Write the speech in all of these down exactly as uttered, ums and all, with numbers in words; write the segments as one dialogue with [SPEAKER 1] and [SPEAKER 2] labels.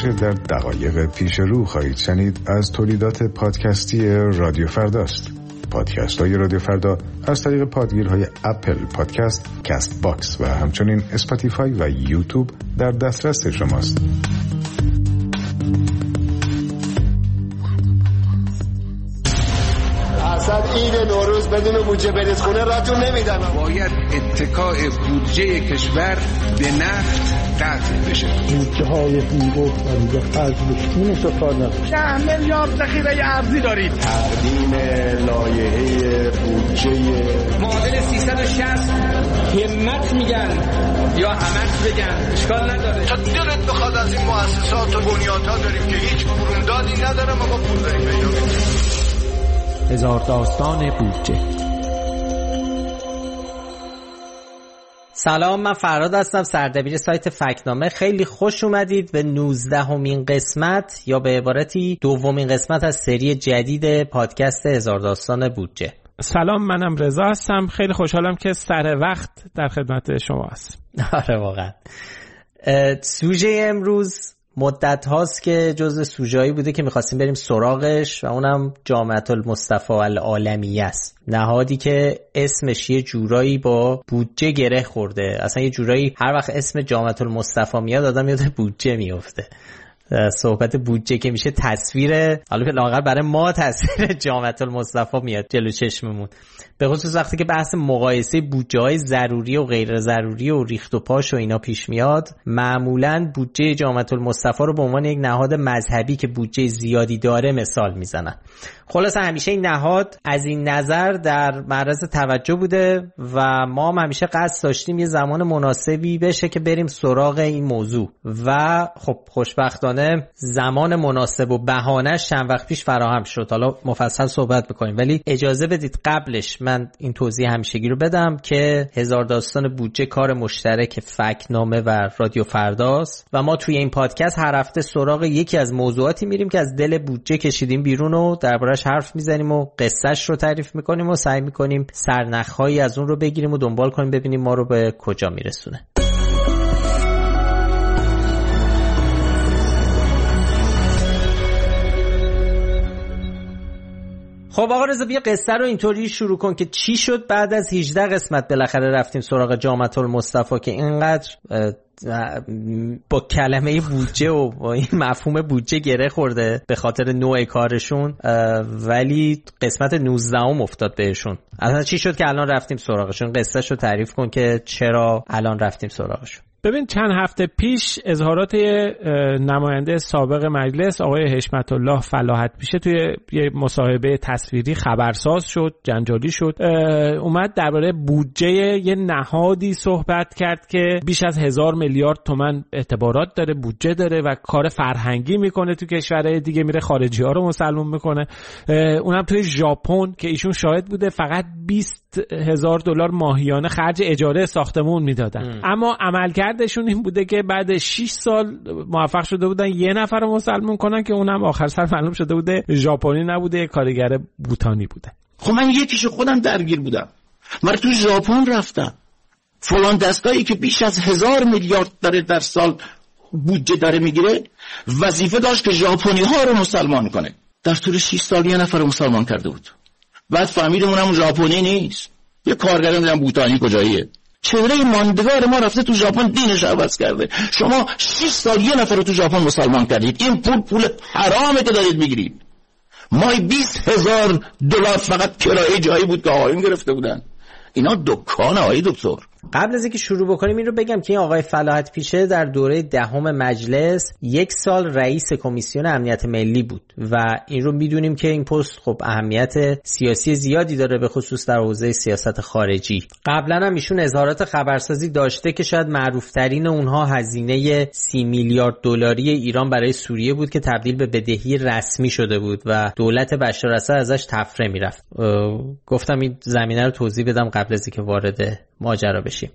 [SPEAKER 1] آنچه در دقایق پیش رو خواهید شنید از تولیدات پادکستی رادیو فرداست. پادکست های رادیو فردا از طریق پادگیرهای اپل پادکست، کست باکس و همچنین اسپاتیفای و یوتیوب در دسترس شماست.
[SPEAKER 2] اصلا این نوروز بدون بودجه برید خونه راتون نمیدن.
[SPEAKER 3] باید اتکاء بودجه کشور به نفت قطع بشه.
[SPEAKER 4] بودجه های بی‌گفتن به خرج بشین استفاده
[SPEAKER 5] ده میلیارد ذخیره ارزی دارید.
[SPEAKER 2] تقدیم لایحه بودجه
[SPEAKER 5] معادل سیصد و شصت همت میگن یا همت بگن اشکال نداره.
[SPEAKER 6] تا دلت بخواد از این مؤسسات و بنیادها داریم که هیچ بروندادی نداره ما با پول داریم پیدا می‌کنیم.
[SPEAKER 7] هزار داستان بودجه.
[SPEAKER 8] سلام، من فراد هستم، سردبیر سایت فکتنامه. خیلی خوش اومدید به نوزدهمین قسمت یا به عبارتی دومین قسمت از سری جدید پادکست هزار داستان بودجه.
[SPEAKER 9] سلام، منم رضا هستم. خیلی خوشحالم که سر وقت در خدمت شما هستم.
[SPEAKER 8] آره واقعا. سوژه امروز مدت هاست که جزء سوژه‌ای بوده که می‌خواستیم بریم سراغش و اونم جامعة المصطفى العالمیه است. نهادی که اسمش یه جورایی با بودجه گره خورده. اصلا یه جورایی هر وقت اسم جامعة المصطفى میاد آدم یاد بودجه میفته. صحبت بودجه که میشه تصویر، حالا لااقل برای ما تصویر جامعة المصطفى میاد جلو چشممون، به خصوص وقتی که بحث مقایسه بودجه‌های ضروری و غیر ضروری و ریخت و پاش و اینا پیش میاد. معمولاً بودجه جامعة المصطفى رو به عنوان یک نهاد مذهبی که بودجه زیادی داره مثال میزنن. خلاص همیشه این نهاد از این نظر در معرض توجه بوده و ما هم همیشه قصد داشتیم یه زمان مناسبی بشه که بریم سراغ این موضوع و خب خوشبختانه زمان مناسب و بهانه‌اش چند وقت پیش فراهم شد. حالا مفصل صحبت می‌کنیم، ولی اجازه بدید قبلش من این توضیح همیشگی رو بدم که هزار داستان بودجه کار مشترک فکتنامه و رادیو فرداست و ما توی این پادکست هر هفته سراغ یکی از موضوعاتی میریم که از دل بودجه کشیدیم بیرون و دربارش حرف میزنیم و قصهش رو تعریف میکنیم و سعی میکنیم سرنخ‌هایی از اون رو بگیریم و دنبال کنیم ببینیم ما رو به کجا میرسونه. خب آقا رضا، بیا قصه رو اینطوری شروع کن که چی شد بعد از هجده قسمت بالاخره رفتیم سراغ جامعة المصطفى که اینقدر با کلمه بودجه و با این مفهوم بودجه گره خورده به خاطر نوع کارشون، ولی قسمت نوزدهم افتاد بهشون. اصلا چی شد که الان رفتیم سراغشون؟ قصه شو تعریف کن که چرا الان رفتیم سراغشون.
[SPEAKER 9] ببین، چند هفته پیش اظهارات نماینده سابق مجلس آقای حشمت الله فلاحت پیشه توی یه مصاحبه تصویری خبرساز شد، جنجالی شد. اومد درباره بودجه یه نهادی صحبت کرد که بیش از هزار میلیارد تومان اعتبارات داره، بودجه داره و کار فرهنگی میکنه تو کشورهای دیگه، میره خارجی ها رو مسلمون میکنه. اونم توی ژاپن که ایشون شاهد بوده فقط بیست هزار دلار ماهیانه خرج اجاره ساختمون میدادن. اما عملکردشون این بوده که بعد شش سال موفق شده بودن یه نفر رو مسلمون کنن که اونم آخر سر معلوم شده بوده ژاپنی نبوده، کارگر بوتانی بوده.
[SPEAKER 10] خب من یکیشو خودم درگیر بودم. من تو ژاپن رفتم، فلان دستگاهی که بیش از هزار میلیارد داره در سال بودجه داره میگیره، وظیفه داشت که ژاپنی ها رو مسلمان کنه. در طول شش سال یه نفر رو مسلمان کرده بود. بعد فهمیدم اونم ژاپنی نیست، یه کارگر میدونم بوتانی کجاییه. چهره ماندگار ما رفته تو ژاپن دینش عوض کرده. شما شش سال یه نفر رو تو ژاپن مسلمان کردید، این پول پول حرامه که دارید میگیرید. مای بیست هزار دلار فقط کرایه جایی بود که آقایون گرفته بودن. اینا دکان آقای دکتر.
[SPEAKER 8] قبل از اینکه شروع بکنیم این رو بگم که این آقای فلاحت پیشه در دوره دهم مجلس یک سال رئیس کمیسیون امنیت ملی بود و این رو میدونیم که این پست خب اهمیت سیاسی زیادی داره، به خصوص در حوزه سیاست خارجی. قبلا هم ایشون اظهارات خبرسازی داشته که شاید معروفترین اونها هزینه سی میلیارد دلاری ایران برای سوریه بود که تبدیل به بدهی رسمی شده بود و دولت بشار اسد ازش تفره میرفت. گفتم این زمینه رو توضیح بدم قبل از اینکه وارد ماجرا بشیم.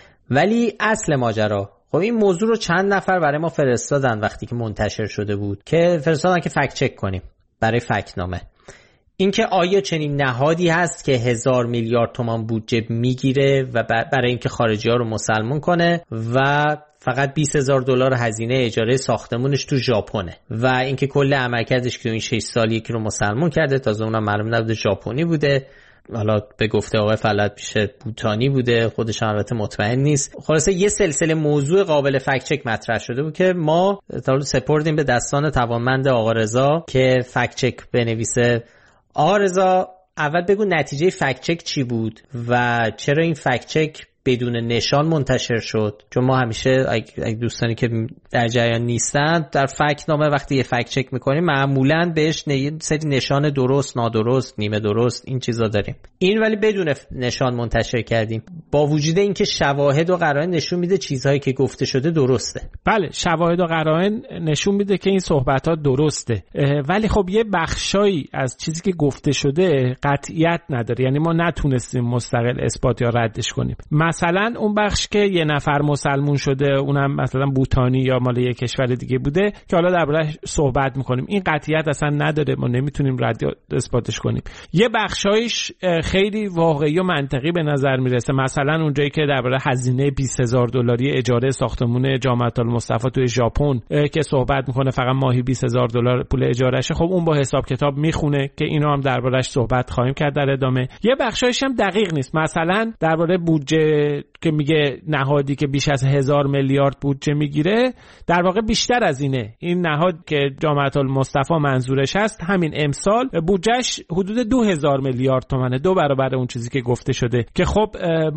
[SPEAKER 8] ولی اصل ماجرا، خب این موضوع رو چند نفر برای ما فرستادن وقتی که منتشر شده بود که فرستادن که فکت چک کنیم برای فکتنامه. اینکه آیا چنین نهادی هست که هزار میلیارد تومان بودجه میگیره و برای اینکه خارجی ها رو مسلمون کنه و فقط بیست هزار دلار هزینه اجاره ساختمونش تو ژاپنه و اینکه کل عملکردش که این شش سال یکی رو مسلمون کرده، تازه اونم معلوم نبوده ژاپنی بوده، حالا به گفته آقای فلات پیشه بوتانی بوده، خودش البته مطمئن نیست. خلاصه یه سلسله موضوع قابل فکت چک مطرح شده بود که ما تا سپردیم به دستان توانمند آقا رضا که فکت چک بنویسه. آقا رضا اول بگو نتیجه فکت چک چی بود و چرا این فکت چک بدون نشان منتشر شد؟ چون ما همیشه اگه دوستانی که در جریان نیستن در فکت نامه وقتی یه فکت چک میکنیم معمولاً بهش یه سری نشان درست، نادرست، نیمه درست این چیزا داریم. این ولی بدون نشان منتشر کردیم با وجود اینکه شواهد و قرائن نشون میده چیزهایی که گفته شده درسته.
[SPEAKER 9] بله، شواهد و قرائن نشون میده که این صحبت‌ها درسته، ولی خب یه بخشایی از چیزی که گفته شده قطعیت نداره، یعنی ما نتونستیم مستقل اثبات یا ردش کنیم. مثلا اون بخش که یه نفر مسلمون شده، اونم مثلا بوتانی یا مال یه کشور دیگه بوده که حالا درباره‌اش صحبت میکنیم، این قطعیت اصلا نداره، ما نمیتونیم رد یا اثباتش کنیم. یه بخشایش خیلی واقعی و منطقی به نظر میرسه، مثلا اونجایی که درباره هزینه بیست هزار دلاری اجاره ساختمون جامعه المصطفی توی ژاپن که صحبت میکنه فقط ماهی بیست هزار دلار پول اجارهشه، خب اون با حساب کتاب میخونه که اینو هم درباره‌اش صحبت خواهیم کرد در ادامه. یه بخشایش هم دقیق نیست، مثلا درباره بودجه که میگه نهادی که بیش از هزار میلیارد بودجه میگیره، در واقع بیشتر از اینه. این نهاد که جامعه المصطفی منظورش هست همین امسال بودجهش حدود دو هزار میلیارد تومانه، دو برابر اون چیزی که گفته شده، که خب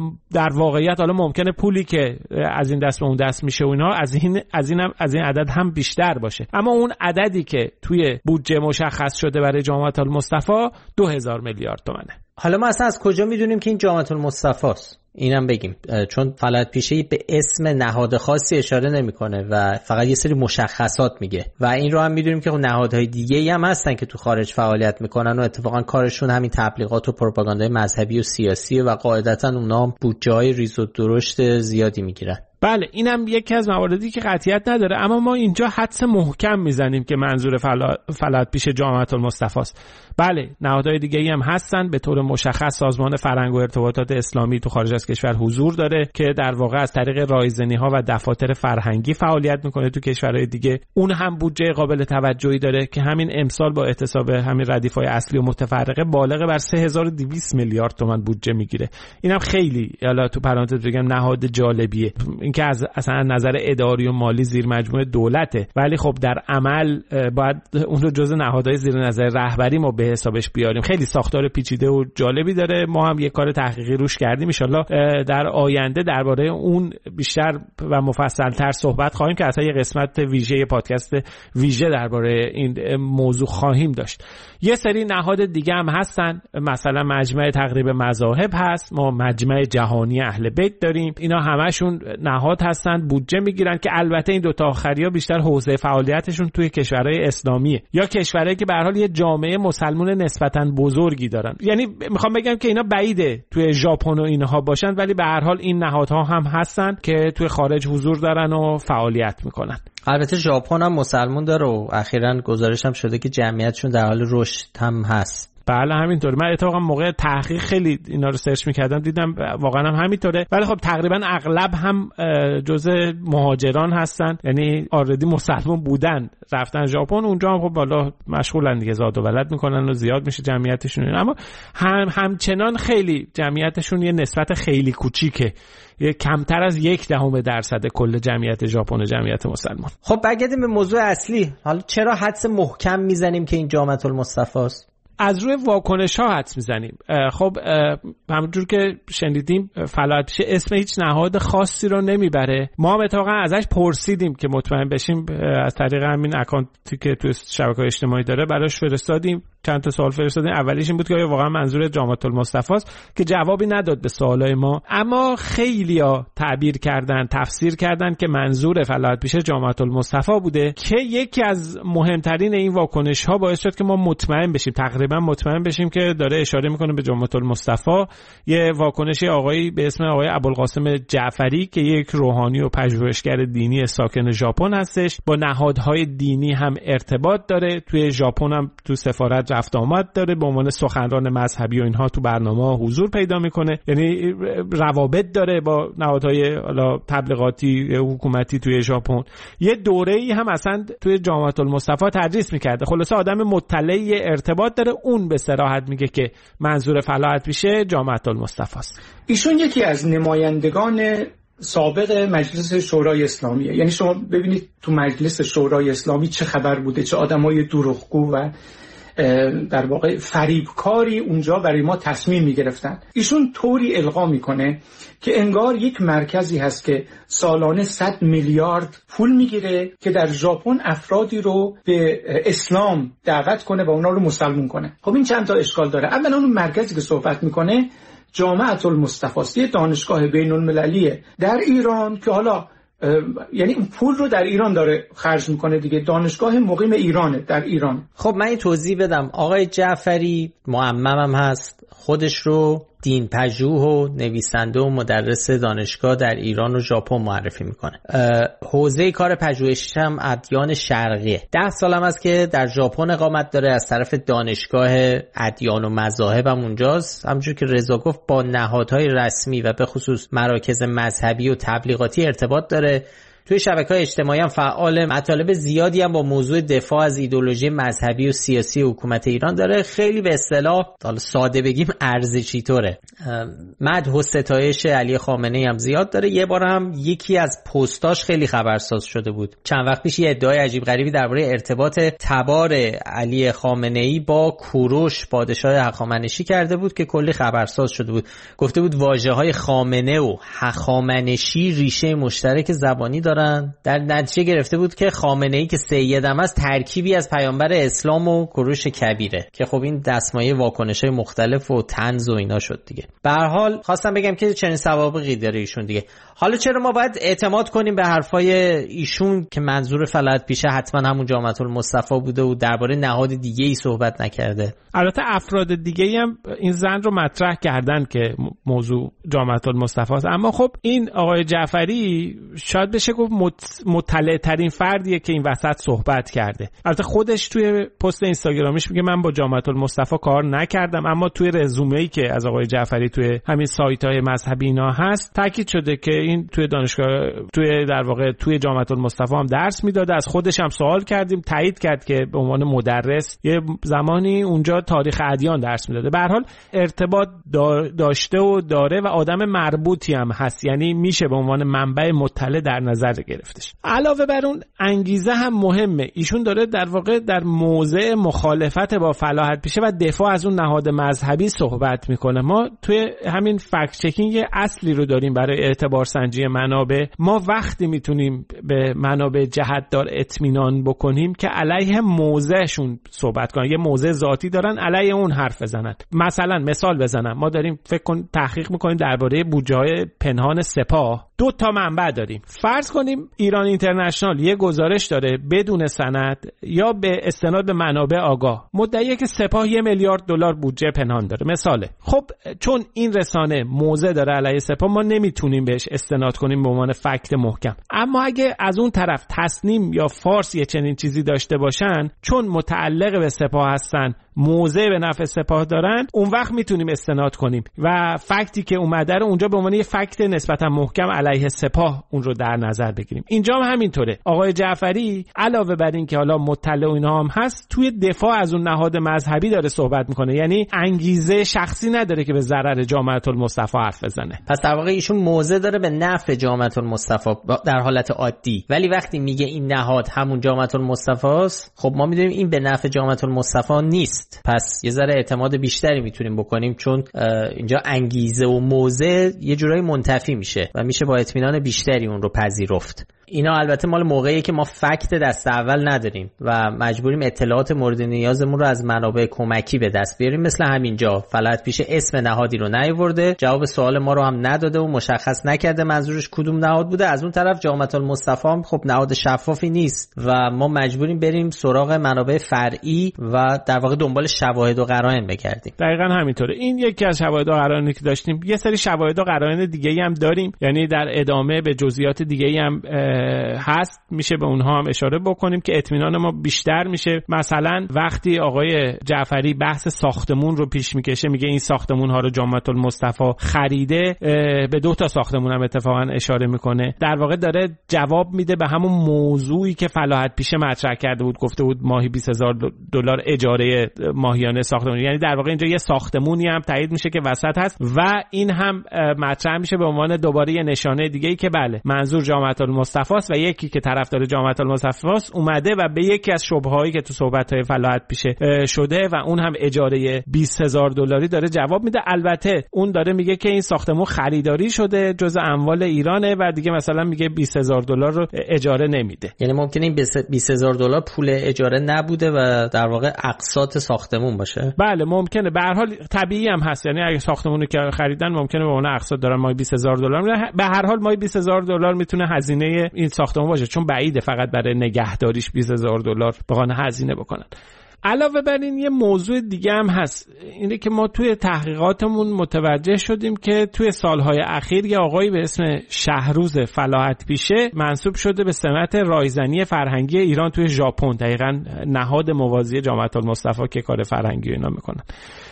[SPEAKER 9] در واقعیت حالا ممکنه پولی که از این دست به اون دست میشه و اینا از این از این هم از این عدد هم بیشتر باشه، اما اون عددی که توی بودجه مشخص شده برای جامعه المصطفی دو هزار میلیارد تومانه.
[SPEAKER 8] حالا ما اصلا از کجا میدونیم که این جامعه المصطفی است؟ اینم بگیم، چون فلات پیشه‌ای به اسم نهاد خاصی اشاره نمیکنه و فقط یه سری مشخصات میگه و این رو هم میدونیم که نهادهای دیگه‌ای هم هستن که تو خارج فعالیت میکنن و اتفاقا کارشون همین تبلیغات و پروپاگاندای مذهبی و سیاسی و قاعدتاً اونا بودجه‌های ریز و درشت زیادی میگیرن.
[SPEAKER 9] بله، اینم یکی از مواردی که قطعیت نداره، اما ما اینجا حدس محکم میزنیم که منظور فلات پیشه جامعه المصطفی است. بله، نهادهای دیگه‌ای هم هستن، به طور مشخص سازمان فرهنگ و ارتباطات اسلامی تو خارج از کشور حضور داره که در واقع از طریق رایزنی‌ها و دفاتر فرهنگی فعالیت میکنه تو کشورهای دیگه. اون هم بودجه قابل توجهی داره که همین امسال با اعتصاب همین ردیف‌های اصلی و متفرقه بالغ بر سه هزار و دویست میلیارد تومان بودجه میگیره. اینم خیلی، حالا تو پرانتز بگم، نهاد جالبیه، اینکه از اصلا نظر اداری و مالی زیر مجموعه دولته، ولی خب در عمل باید اون رو جزء نهادهای زیر نظر رهبری ما به حسابش بیاریم. خیلی ساختار پیچیده و جالبی داره، ما هم یه کار تحقیقی روش کردیم، ان شاءالله در آینده درباره اون بیشتر و مفصل‌تر صحبت خواهیم که اصلا یه قسمت ویژه پادکست ویژه درباره این موضوع خواهیم داشت. یه سری نهاد دیگه هم هستن، مثلا مجمع تقریب مذاهب هست، ما مجمع جهانی اهل بیت داریم، اینا همشون نهاد هستن، بودجه میگیرن که البته این دو تا آخریا بیشتر حوزه فعالیتشون توی کشورهای اسلامیه یا کشورهایی که به هر حال یه جامعه مسلمان نسبتاً بزرگی دارن. یعنی میخوام بگم که اینا بعیده توی ژاپن و اینها باشن، ولی به هر حال این نهادها هم هستن که توی خارج حضور دارن و فعالیت میکنن.
[SPEAKER 8] البته ژاپن هم مسلمان داره و اخیراً گزارش هم شده که جمعیتشون در حال رشد هم هست.
[SPEAKER 9] بله همینطوره، من اتفاقا موقع تحقیق خیلی اینا رو سرچ میکردم دیدم واقعا هم همینطوره، ولی خب تقریبا اغلب هم جزء مهاجران هستن، یعنی آردی مسلمان بودن رفتن ژاپن، اونجا هم خب بالا مشغولن دیگه، زاد و ولد میکنن و زیاد میشه جمعیتشون، اما هم همچنان خیلی جمعیتشون یه نسبت خیلی کوچیکه، یه کمتر از یک دهم درصد کل جمعیت ژاپن جمعیت مسلمان.
[SPEAKER 8] خب برگردیم به موضوع اصلی، حالا چرا حدس محکم میزنیم که این جامعه المصطفی است؟
[SPEAKER 9] از روی واکنش ها حدس میزنیم. خب همونجور که شنیدیم فلات پیشه اسم هیچ نهاد خاصی رو نمیبره، ما هم اتفاقا ازش پرسیدیم که مطمئن بشیم، از طریق همین اکانتی که تو شبکه‌های اجتماعی داره براش فرستادیم، چند تا سوال فرستادیم. اولیش این بود که آیا واقعا منظور جامعه المصطفی است، که جوابی نداد به سوالای ما، اما خیلیا تعبیر کردن، تفسیر کردن که منظور فلات پیشه جامعه المصطفی بوده، که یکی از مهمترین این واکنش ها باعث شد که ما مطمئن بشیم، تقریبا مطمئن بشیم که داره اشاره میکنه به جامعه المصطفی. یه واکنش آقایی به اسم آقای ابوالقاسم جعفری که یک روحانی و پژوهشگر دینی ساکن ژاپن هستش، با نهادهای دینی هم ارتباط داره، توی ژاپن هم تو سفارت فقط رفت آمد داره، به عنوان سخنران مذهبی و اینها تو برنامه حضور پیدا میکنه، یعنی روابط داره با نهادهای حالا تبلیغاتی حکومتی توی ژاپن. یه دوره‌ای هم اصلا توی جامعه المصطفی تدریس میکرده. خلاصه آدم مطلع ارتباط داره، اون به صراحت میگه که منظور فلاحت پیشه جامعه المصطفی است.
[SPEAKER 11] ایشون یکی از نمایندگان سابق مجلس شورای اسلامیه. یعنی شما ببینید تو مجلس شورای اسلامی چه خبر بوده، چه آدمای دروغگو و در واقع فریبکاری اونجا برای ما تصمیم میگرفتن. ایشون طوری القا میکنه که انگار یک مرکزی هست که سالانه صد میلیارد پول میگیره که در ژاپن افرادی رو به اسلام دعوت کنه و اونا رو مسلمون کنه. خب این چند تا اشکال داره. اولا اون مرکزی که صحبت میکنه جامعه المصطفی است، یه دانشگاه بین المللیه در ایران که حالا یعنی اون پول رو در ایران داره خرج میکنه دیگه، دانشگاه مقیم ایرانه در ایران.
[SPEAKER 8] خب من این توضیح بدم. آقای جعفری معممم هست، خودش رو دین پژوه و نویسنده و مدرس دانشگاه در ایران و ژاپن معرفی میکنه. حوزه کار پژوهشیش هم ادیان شرقیه. ده سالم است که در ژاپن اقامت داره، از طرف دانشگاه ادیان و مذاهب هم اونجاست. همونجور که رضا گفت با نهادهای رسمی و به خصوص مراکز مذهبی و تبلیغاتی ارتباط داره. توی شبکه‌های اجتماعی هم فعال، مطالب زیادی هم با موضوع دفاع از ایدئولوژی مذهبی و سیاسی حکومت ایران داره. خیلی به اصطلاح حالا ساده بگیم ارزشی طوره. مدح و ستایش علی خامنه‌ای هم زیاد داره. یه بار هم یکی از پستاش خیلی خبرساز شده بود. چند وقت پیش یه ادعای عجیب غریبی درباره ارتباط تبار علی خامنه‌ای با کوروش پادشاه هخامنشی کرده بود که کلی خبرساز شده بود. گفته بود واژه‌های خامنه و هخامنشی ریشه مشترک زبانی داره. در نتیجه گرفته بود که خامنه‌ای که سیدم است ترکیبی از پیامبر اسلام و کوروش کبیره، که خب این دستمایه واکنش‌های مختلف و طنز و اینا شد دیگه. به هر حال خواستم بگم که چنین سوابقی داره ایشون دیگه. حالا چرا ما باید اعتماد کنیم به حرفای ایشون که منظور فلاحت پیشه حتما همون جامعه المصطفی بوده و درباره نهاد دیگه‌ای صحبت نکرده؟
[SPEAKER 9] البته افراد دیگه‌ای هم این زن رو مطرح کردن که موضوع جامعه المصطفی است، اما خب این آقای جعفری شاید بشه گفت مطلع ترین فردیه که این وسط صحبت کرده. البته خودش توی پست اینستاگرامیش میگه من با جامعه المصطفی کار نکردم، اما توی رزومه‌ای که از آقای جعفری توی همین سایت‌های مذهبی اینا هست تاکید شده که این توی دانشگاه توی در واقع توی جامعه المصطفی هم درس میداده. از خودش هم سوال کردیم، تایید کرد که به عنوان مدرس یه زمانی اونجا تاریخ ادیان درس میداده. به هر حال ارتباط داشته و داره و آدم مربوطی هم هست، یعنی میشه به عنوان منبع مطلع در نظر گرفتش. علاوه بر اون انگیزه هم مهمه. ایشون داره در واقع در موضع مخالفت با فلاحت پیشه و دفاع از اون نهاد مذهبی صحبت میکنه. ما توی همین فکت چکینگ یه اصلی رو داریم برای اعتبار سنجی منابع. ما وقتی میتونیم به منابع جهت‌دار اطمینان بکنیم که علیه موضعشون صحبت کنن، یه موضع ذاتی دارن علیه اون حرف بزنن. مثلا مثال بزنم، ما داریم فکر کن تحقیق میکنیم درباره بودجه‌های پنهان سپاه. دو تا منبع داریم. فرض کنیم ایران اینترنشنال یه گزارش داره بدون سند یا به استناد به منابع آگاه، مدعیه که سپاه یه میلیارد دلار بودجه پنهان داره مثاله. خب چون این رسانه موضع داره علیه سپاه، ما نمیتونیم بهش استناد کنیم به عنوان فکت محکم. اما اگه از اون طرف تصنیم یا فارس یه چنین چیزی داشته باشن، چون متعلق به سپاه هستن، موضع به نفع سپاه دارن، اون وقت میتونیم استناد کنیم و فکتی که اومده رو اونجا به عنوان یه فکت نسبتا محکم علیه سپاه اون رو در نظر بگیریم. اینجا هم همینطوره. آقای جعفری علاوه بر این که حالا مطلع و اینا هم هست، توی دفاع از اون نهاد مذهبی داره صحبت میکنه، یعنی انگیزه شخصی نداره که به ضرر جامعه المصطفی حرف بزنه.
[SPEAKER 8] پس در واقع ایشون موضع داره به نفع جامعه المصطفی در حالت عادی، ولی وقتی میگه این نهاد همون جامعه المصطفی است، خب ما میدونیم این به نفع جامعه المصطفی نیست. پس یه ذره اعتماد بیشتری میتونیم بکنیم، چون اینجا انگیزه و موضع یه جورایی منتفی میشه و میشه با اطمینان بیشتری اون رو پذیرفت. اینا البته مال موقعی که ما فکت دست اول نداریم و مجبوریم اطلاعات مورد نیازمون رو از منابع کمکی به دست بیاریم. مثل همینجا فلاحت پیشه اسم نهادی رو نیاورده، جواب سوال ما رو هم نداده و مشخص نکرده منظورش کدوم نهاد بوده. از اون طرف جامعه المصطفی هم خب نهاد شفافی نیست و ما مجبوریم بریم سراغ منابع فرعی و در واقع دنبال شواهد و قرائن بگردیم.
[SPEAKER 9] دقیقاً همینطوره. این یکی از شواهد و قرائنی که داشتیم. یه سری شواهد و قرائن دیگه‌ای هم داریم، یعنی در ادامه به جزئیات دیگه‌ای هم هست میشه به اونها هم اشاره بکنیم که اطمینان ما بیشتر میشه. مثلا وقتی آقای جعفری بحث ساختمون رو پیش میکشه، میگه این ساختمون ها رو جامعه المصطفی خریده، به دو تا ساختمون هم اتفاقا اشاره میکنه. در واقع داره جواب میده به همون موضوعی که فلاحت پیشه مطرح کرده بود، گفته بود ماهی بیست هزار دلار اجاره ماهیانه ساختمون. یعنی در واقع اینجا یه ساختمونی هم تایید میشه که وسط هست و این هم مطرح میشه به عنوان دوباره یه نشانه دیگه ای که بله منظور جامعه المصطفی است و یکی که طرفدار جامعه المصطفی است اومده و به یکی از شبهه‌هایی که تو صحبت‌های فلاحت پیشه شده و اون هم اجاره بیست هزار دلاری داره جواب میده. البته اون داره میگه که این ساختمون خریداری شده، جزء اموال ایرانه و دیگه مثلا میگه بیست هزار دلار رو اجاره نمیده.
[SPEAKER 8] یعنی ممکنه این بیست هزار دلار پول اجاره نبوده و در واقع اقساط ساختمون باشه.
[SPEAKER 9] بله ممکنه، به هر حال طبیعی هم هست، یعنی اگه ساختمونی که خریدن ممکنه به اون اقساط دارن ماهی بیست هزار دلار میدن. به هر حال ماهی بیست هزار دلار میتونه هزینه این ساختمون باشه، چون بعیده فقط برای نگهداریش بیست هزار دلار بخوان هزینه بکنن. علاوه بر این یه موضوع دیگه هم هست، اینه که ما توی تحقیقاتمون متوجه شدیم که توی سالهای اخیر یه آقایی به اسم شهروز فلاحت پیشه منصوب شده به سمت رایزنی فرهنگی ایران توی ژاپن، دقیقاً نهاد موازی جامعه المصطفی که کار فرهنگی اینا میکنن.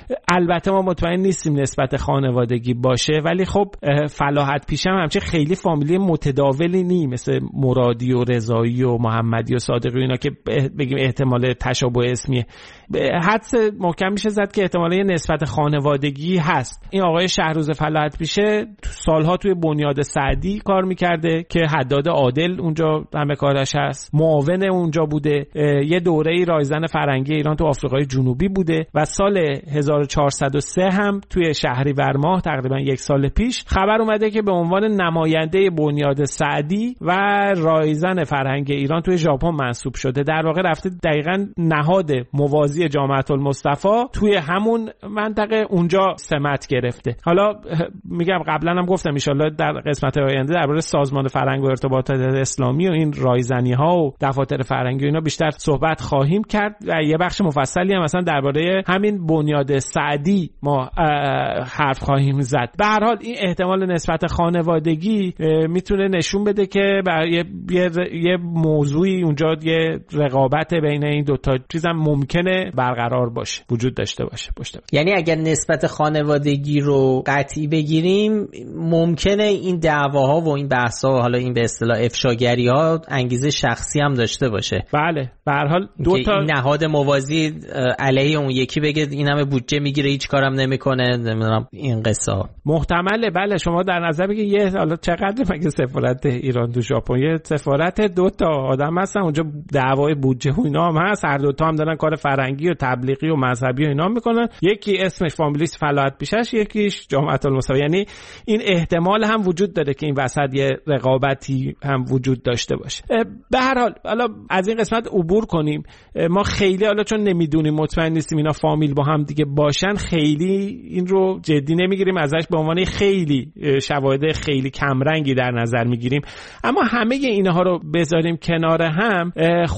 [SPEAKER 9] البته ما مطمئن نیستیم نسبت خانوادگی باشه، ولی خب فلاحت پیشه هم همچه خیلی فامیلی متداولی نی مثل مرادی و رضایی و محمدی و صادقی و اینا که بگیم احتمال تشابه اسمی. حدس محکم میشه زد که احتمال یه نسبت خانوادگی هست. این آقای شهروز فلاحت پیشه سالها توی بنیاد سعدی کار میکرده که حداد عادل اونجا همه کارش هست، معاون اونجا بوده، یه دوره‌ای رایزن فرهنگی ایران تو آفریقای جنوبی بوده و سال هزار و چهارصد و سه هم توی شهریور ماه تقریبا یک سال پیش خبر اومده که به عنوان نماینده بنیاد سعدی و رایزن فرهنگ ایران توی ژاپن منصوب شده. در واقع رفته دقیقاً نهاد موازی جامعه المصطفی توی همون منطقه اونجا سمت گرفته. حالا میگم قبلا هم گفتم ان شاءالله در قسمت آینده درباره سازمان فرهنگ و ارتباطات اسلامی و این رایزنی ها و دفاتر فرهنگی و اینا بیشتر صحبت خواهیم کرد و یه بخش مفصلی هم مثلا درباره همین بنیاد سعدی ما حرف خواهیم زد. به هر حال این احتمال نسبت خانوادگی میتونه نشون بده که یه, یه, یه موضوعی اونجا یه رقابت بین این دوتا چیزم ممکنه برقرار باشه، وجود داشته باشه پشت.
[SPEAKER 8] یعنی اگر نسبت خانوادگی رو قطعی بگیریم ممکنه این دعواها و این بحث‌ها، حالا این به اصطلاح افشاگری‌ها، انگیزه شخصی هم داشته باشه.
[SPEAKER 9] بله به هر حال دو تا
[SPEAKER 8] نهاد موازی علیه اون یکی بگه این همه بودجه میگیره هیچ کارم نمیکنه، نمیدونم این قصه ها
[SPEAKER 9] محتمله. بله شما در نظر بگید یه حالا چقدر مگه سفارت ایران تو ژاپن، یه سفارت دو تا آدم هستن اونجا، دعوای بودجه و اینا هم هست، هر دو تا هم دارن کار فرهنگی و تبلیغی و مذهبی و اینا میکنن، یکی اسمش فامیلیس فلاحت پیشش، یکیش جامعه المصطفی. یعنی این احتمال هم وجود داره که این وسط یه رقابتی هم وجود داشته باشه. به هر حال حالا از این قسمت عبور کنیم. ما خیلی حالا چون نمیدونیم، مطمئن نیستیم اینا فامیل با هم دیگه باشن، خیلی این رو جدی نمیگیریم، ازش به عنوان خیلی شواهد خیلی کمرنگی در نظر میگیریم. اما همه اینها رو بذاریم کنار هم،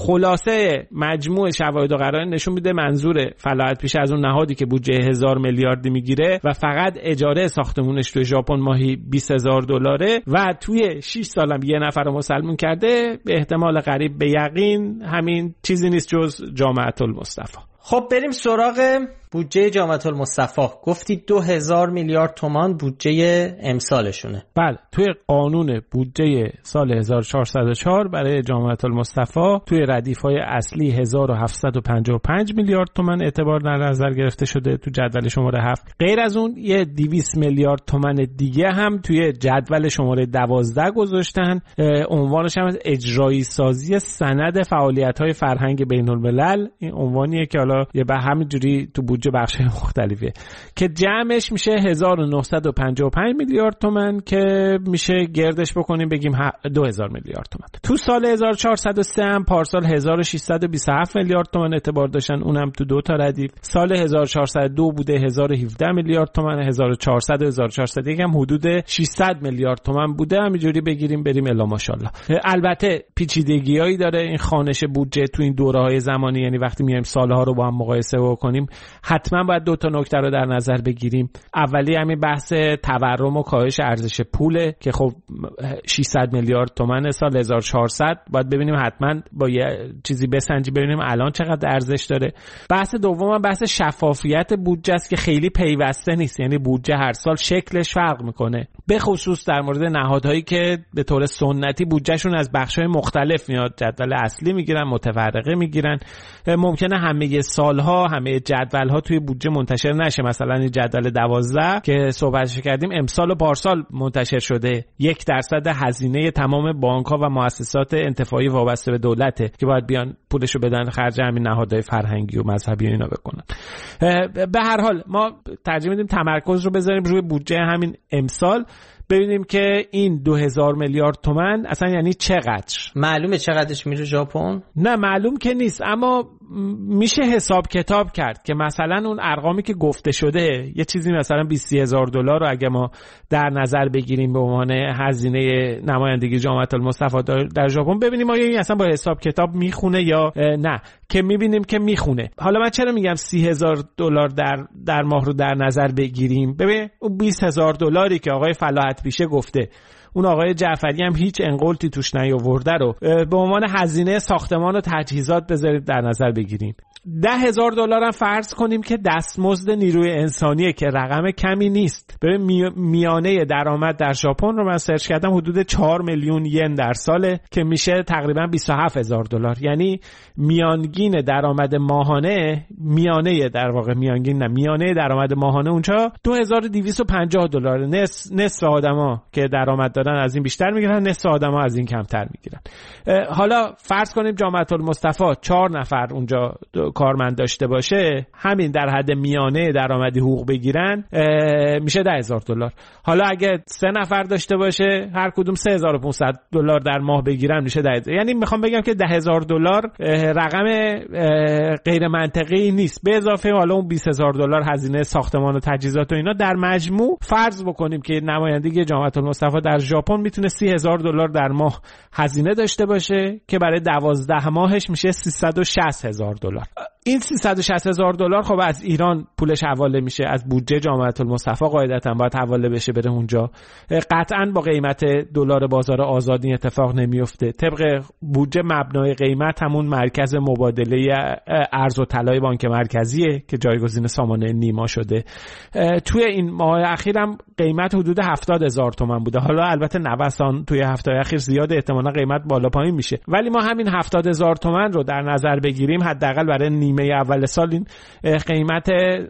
[SPEAKER 9] خلاصه مجموع شواهد و قرائن نشون میده منظور فلاحت پیشه از اون نهادی که بودجه هزار میلیاردی میگیره و فقط اجاره ساختمونش توی ژاپن ماهی بیست هزار دلاره و توی شش سالم یه نفر رو مسلمون کرده، به احتمال قریب به یقین همین چیزی نیست جز جامعه المصطفی.
[SPEAKER 8] خب بریم سراغ بودجه جامعه المصطفی. گفتی دو هزار میلیارد تومان بودجه امسالشونه.
[SPEAKER 9] بله توی قانون بودجه سال هزار و چهارصد و چهار برای جامعه المصطفی توی ردیف‌های اصلی هزار و هفتصد و پنجاه و پنج میلیارد تومان اعتبار در نظر گرفته شده تو جدول شماره هفت. غیر از اون یه دویست میلیارد تومان دیگه هم توی جدول شماره دوازده گذاشتن. عنوانش هم اجرایی سازی سند فعالیت‌های فرهنگ بین‌الملل. این عنوانیه که حالا یه به همینجوری تو بودجه بخش مختلفیه که جمعش میشه هزار و نهصد و پنجاه و پنج میلیارد تومان که میشه گردش بکنیم بگیم دو هزار میلیارد تومان. تو سال هزار و چهارصد و سه هم پارسال هزار و ششصد و بیست و هفت میلیارد تومان اعتبار داشتن، اونم تو دو تا ردیف. سال هزار و چهارصد و دو بوده هزار و هفده میلیارد تومان، هزار و چهارصد و هزار و چهارصد و یک هم حدود ششصد میلیارد تومان بوده. همینجوری بگیریم بریم الا ماشاءالله. البته پیچیدگیایی داره این خوانش بودجه تو این دوره‌های زمانی، یعنی وقتی میایم سالها رو با هم مقایسه بکنیم حتما باید دو تا نکته رو در نظر بگیریم. اولی همین بحث تورم و کاهش ارزش پوله که خب ششصد میلیارد تومان سال هزار و چهارصد باید ببینیم، حتما با یه چیزی بسنجی ببینیم الان چقدر ارزش داره. بحث دوم هم بحث شفافیت بودجه است که خیلی پیوسته نیست، یعنی بودجه هر سال شکلش فرق میکنه، به خصوص در مورد نهادهایی که به طور سنتی بودجهشون از بخش‌های مختلف میاد، جدول اصلی میگیرن، متفرقه میگیرن. ممکنه همه سالها همه جدول‌ها توی بودجه منتشر نشه. مثلا این جدول دوازده که صحبتش کردیم امسال و پارسال منتشر شده، یک درصد هزینه تمام بانک‌ها و مؤسسات انتفاعی وابسته به دولته که باید بیان پولشو بدن خرج همین نهادهای فرهنگی و مذهبی و اینا بکنن. به هر حال ما ترجیح میدیم تمرکز رو بذاریم روی بودجه همین امسال، ببینیم که این دو هزار میلیارد تومان اصلا یعنی چقدر.
[SPEAKER 8] معلومه چقدرش میره ژاپن؟
[SPEAKER 9] نه معلوم که نیست، اما میشه حساب کتاب کرد که مثلا اون ارقامی که گفته شده یه چیزی مثلا بیست هزار دلار رو اگه ما در نظر بگیریم به عنوان هزینه نمایندگی جامعه المصطفی در ژاپن، ببینیم آیا این اصلا با حساب کتاب میخونه یا نه، که میبینیم که میخونه. حالا من چرا میگم سی هزار دلار در در ماه رو در نظر بگیریم؟ ببین اون بیست هزار دلاری که آقای فلاحت پیشه گفته، اون آقای جعفری هم هیچ انقلتی توش نیاورده رو به عنوان هزینه ساختمان و تجهیزات بذارید در نظر بگیریم. ده هزار دلار هم فرض کنیم که دستمزد نیروی انسانیه که رقم کمی نیست. ببین می... میانه درآمد در ژاپن رو من سرچ کردم حدود چهار میلیون ین در ساله که میشه تقریبا بیست و هفت هزار دلار. یعنی میانگین درآمد ماهانه میانه در واقع میانگین نه میانه درآمد ماهانه اونجا دو هزار و دویست و پنجاه دلار. نصف نصف آدما که درآمد دارن از این بیشتر میگیرن، نصف آدما از این کمتر میگیرن. حالا فرض کنیم جامعه المصطفی چهار نفر اونجا کارمند داشته باشه، همین در حد میانه درآمدی حقوق بگیرن میشه ده هزار دلار. حالا اگه سه نفر داشته باشه هر کدوم سه هزار و پانصد دلار در ماه بگیرن میشه ده هزار. یعنی میخوام بگم که ده هزار دلار رقم غیر منطقی نیست. به اضافه حالا اون بیست هزار دلار هزینه ساختمان و تجهیزات و اینا، در مجموع فرض بکنیم که نمایندگی جامعه المصطفی در ژاپن میتونه سی هزار دلار در ماه هزینه داشته باشه که برای دوازده ماهش میشه سیصد و شصت هزار دلار. این سیصد و شصت هزار دلار خب از ایران پولش حواله میشه، از بودجه جامعه المصطفی قاعدتا باید حواله بشه بره اونجا. قطعا با قیمت دلار بازار آزاد این اتفاق نمیفته. طبق بودجه مبنای قیمت همون مرکز مبادله ارز و طلای بانک مرکزیه که جایگزین سامانه نیما شده. توی این ماه اخیرم قیمت حدود هفتاد هزار تومان بوده. حالا البته نوسان توی هفته اخیر زیاده، احتمالاً قیمت بالا پایین میشه، ولی ما همین هفتاد هزار تومان رو در نظر بگیریم حداقل برای نیمه اول سال این قیمت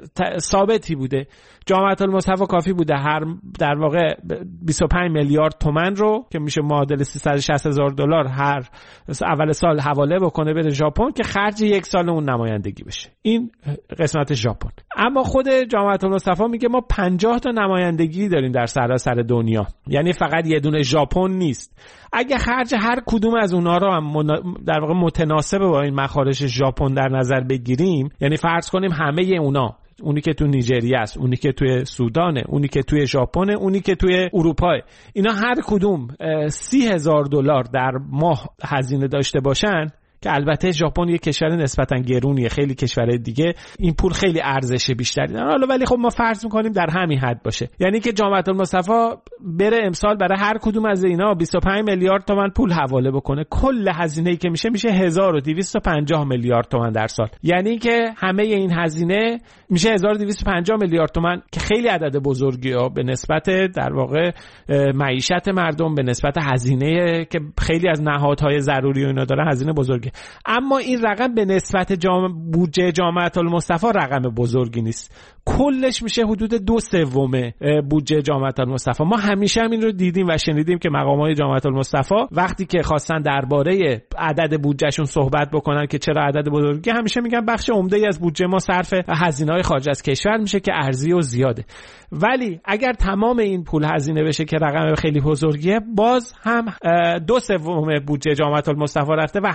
[SPEAKER 9] ثابتی بوده. جامعه المصطفی کافی بوده هر در واقع بیست و پنج میلیارد تومان رو که میشه معادل سیصد و شصت هزار دلار هر اول سال حواله بکنه بره ژاپن که خرج یک سال اون نمایندگی بشه. این قسمت ژاپن. اما خود جامعه المصطفی میگه ما پنجاه تا نمایندگی داریم در سراسر دنیا، یعنی فقط یه دونه ژاپن نیست. اگه خرج هر کدوم از اونها رو هم در واقع متناسب با این مخارج ژاپن در نظر بگیریم، یعنی فرض کنیم همه اونا، اونی که تو نیجریه است، اونی که توی سودانه، اونی که توی ژاپنه، اونی که توی اروپا، اینا هر کدوم سی هزار دلار در ماه هزینه داشته باشن، که البته ژاپن یک کشور نسبتا گرونیه، خیلی کشورهای دیگه این پول خیلی ارزش بیشتری داره. حالا ولی خب ما فرض می‌کنیم در همین حد باشه، یعنی که جامعه المصطفی بره امسال برای هر کدوم از اینا بیست و پنج میلیارد تومان پول حواله بکنه. کل هزینه‌ای که میشه میشه هزار و دویست و پنجاه میلیارد تومان در سال. یعنی که همه این هزینه میشه هزار و دویست و پنجاه میلیارد تومان که خیلی عدد بزرگیه به نسبت در واقع معیشت مردم، به نسبت هزینه که خیلی از نهادهای ضروری و اینا داره، هزینه بزرگه. اما این رقم به نسبت جامعه بودجه جامعه المصطفی رقم بزرگی نیست. کلش میشه حدود دو سوم بودجه جامعه المصطفی. ما همیشه هم این رو دیدیم و شنیدیم که مقامات جامعه المصطفی وقتی که خواستن درباره عدد بودجهشون صحبت بکنن که چرا عدد بزرگی، همیشه میگن بخش عمده‌ای از بودجه ما صرف هزینه‌های خارج از کشور میشه که ارزی و زیاده. ولی اگر تمام این پول هزینه بشه که رقم خیلی بزرگیه، باز هم دو سوم بودجه جامعه المصطفی رفته و هفتصد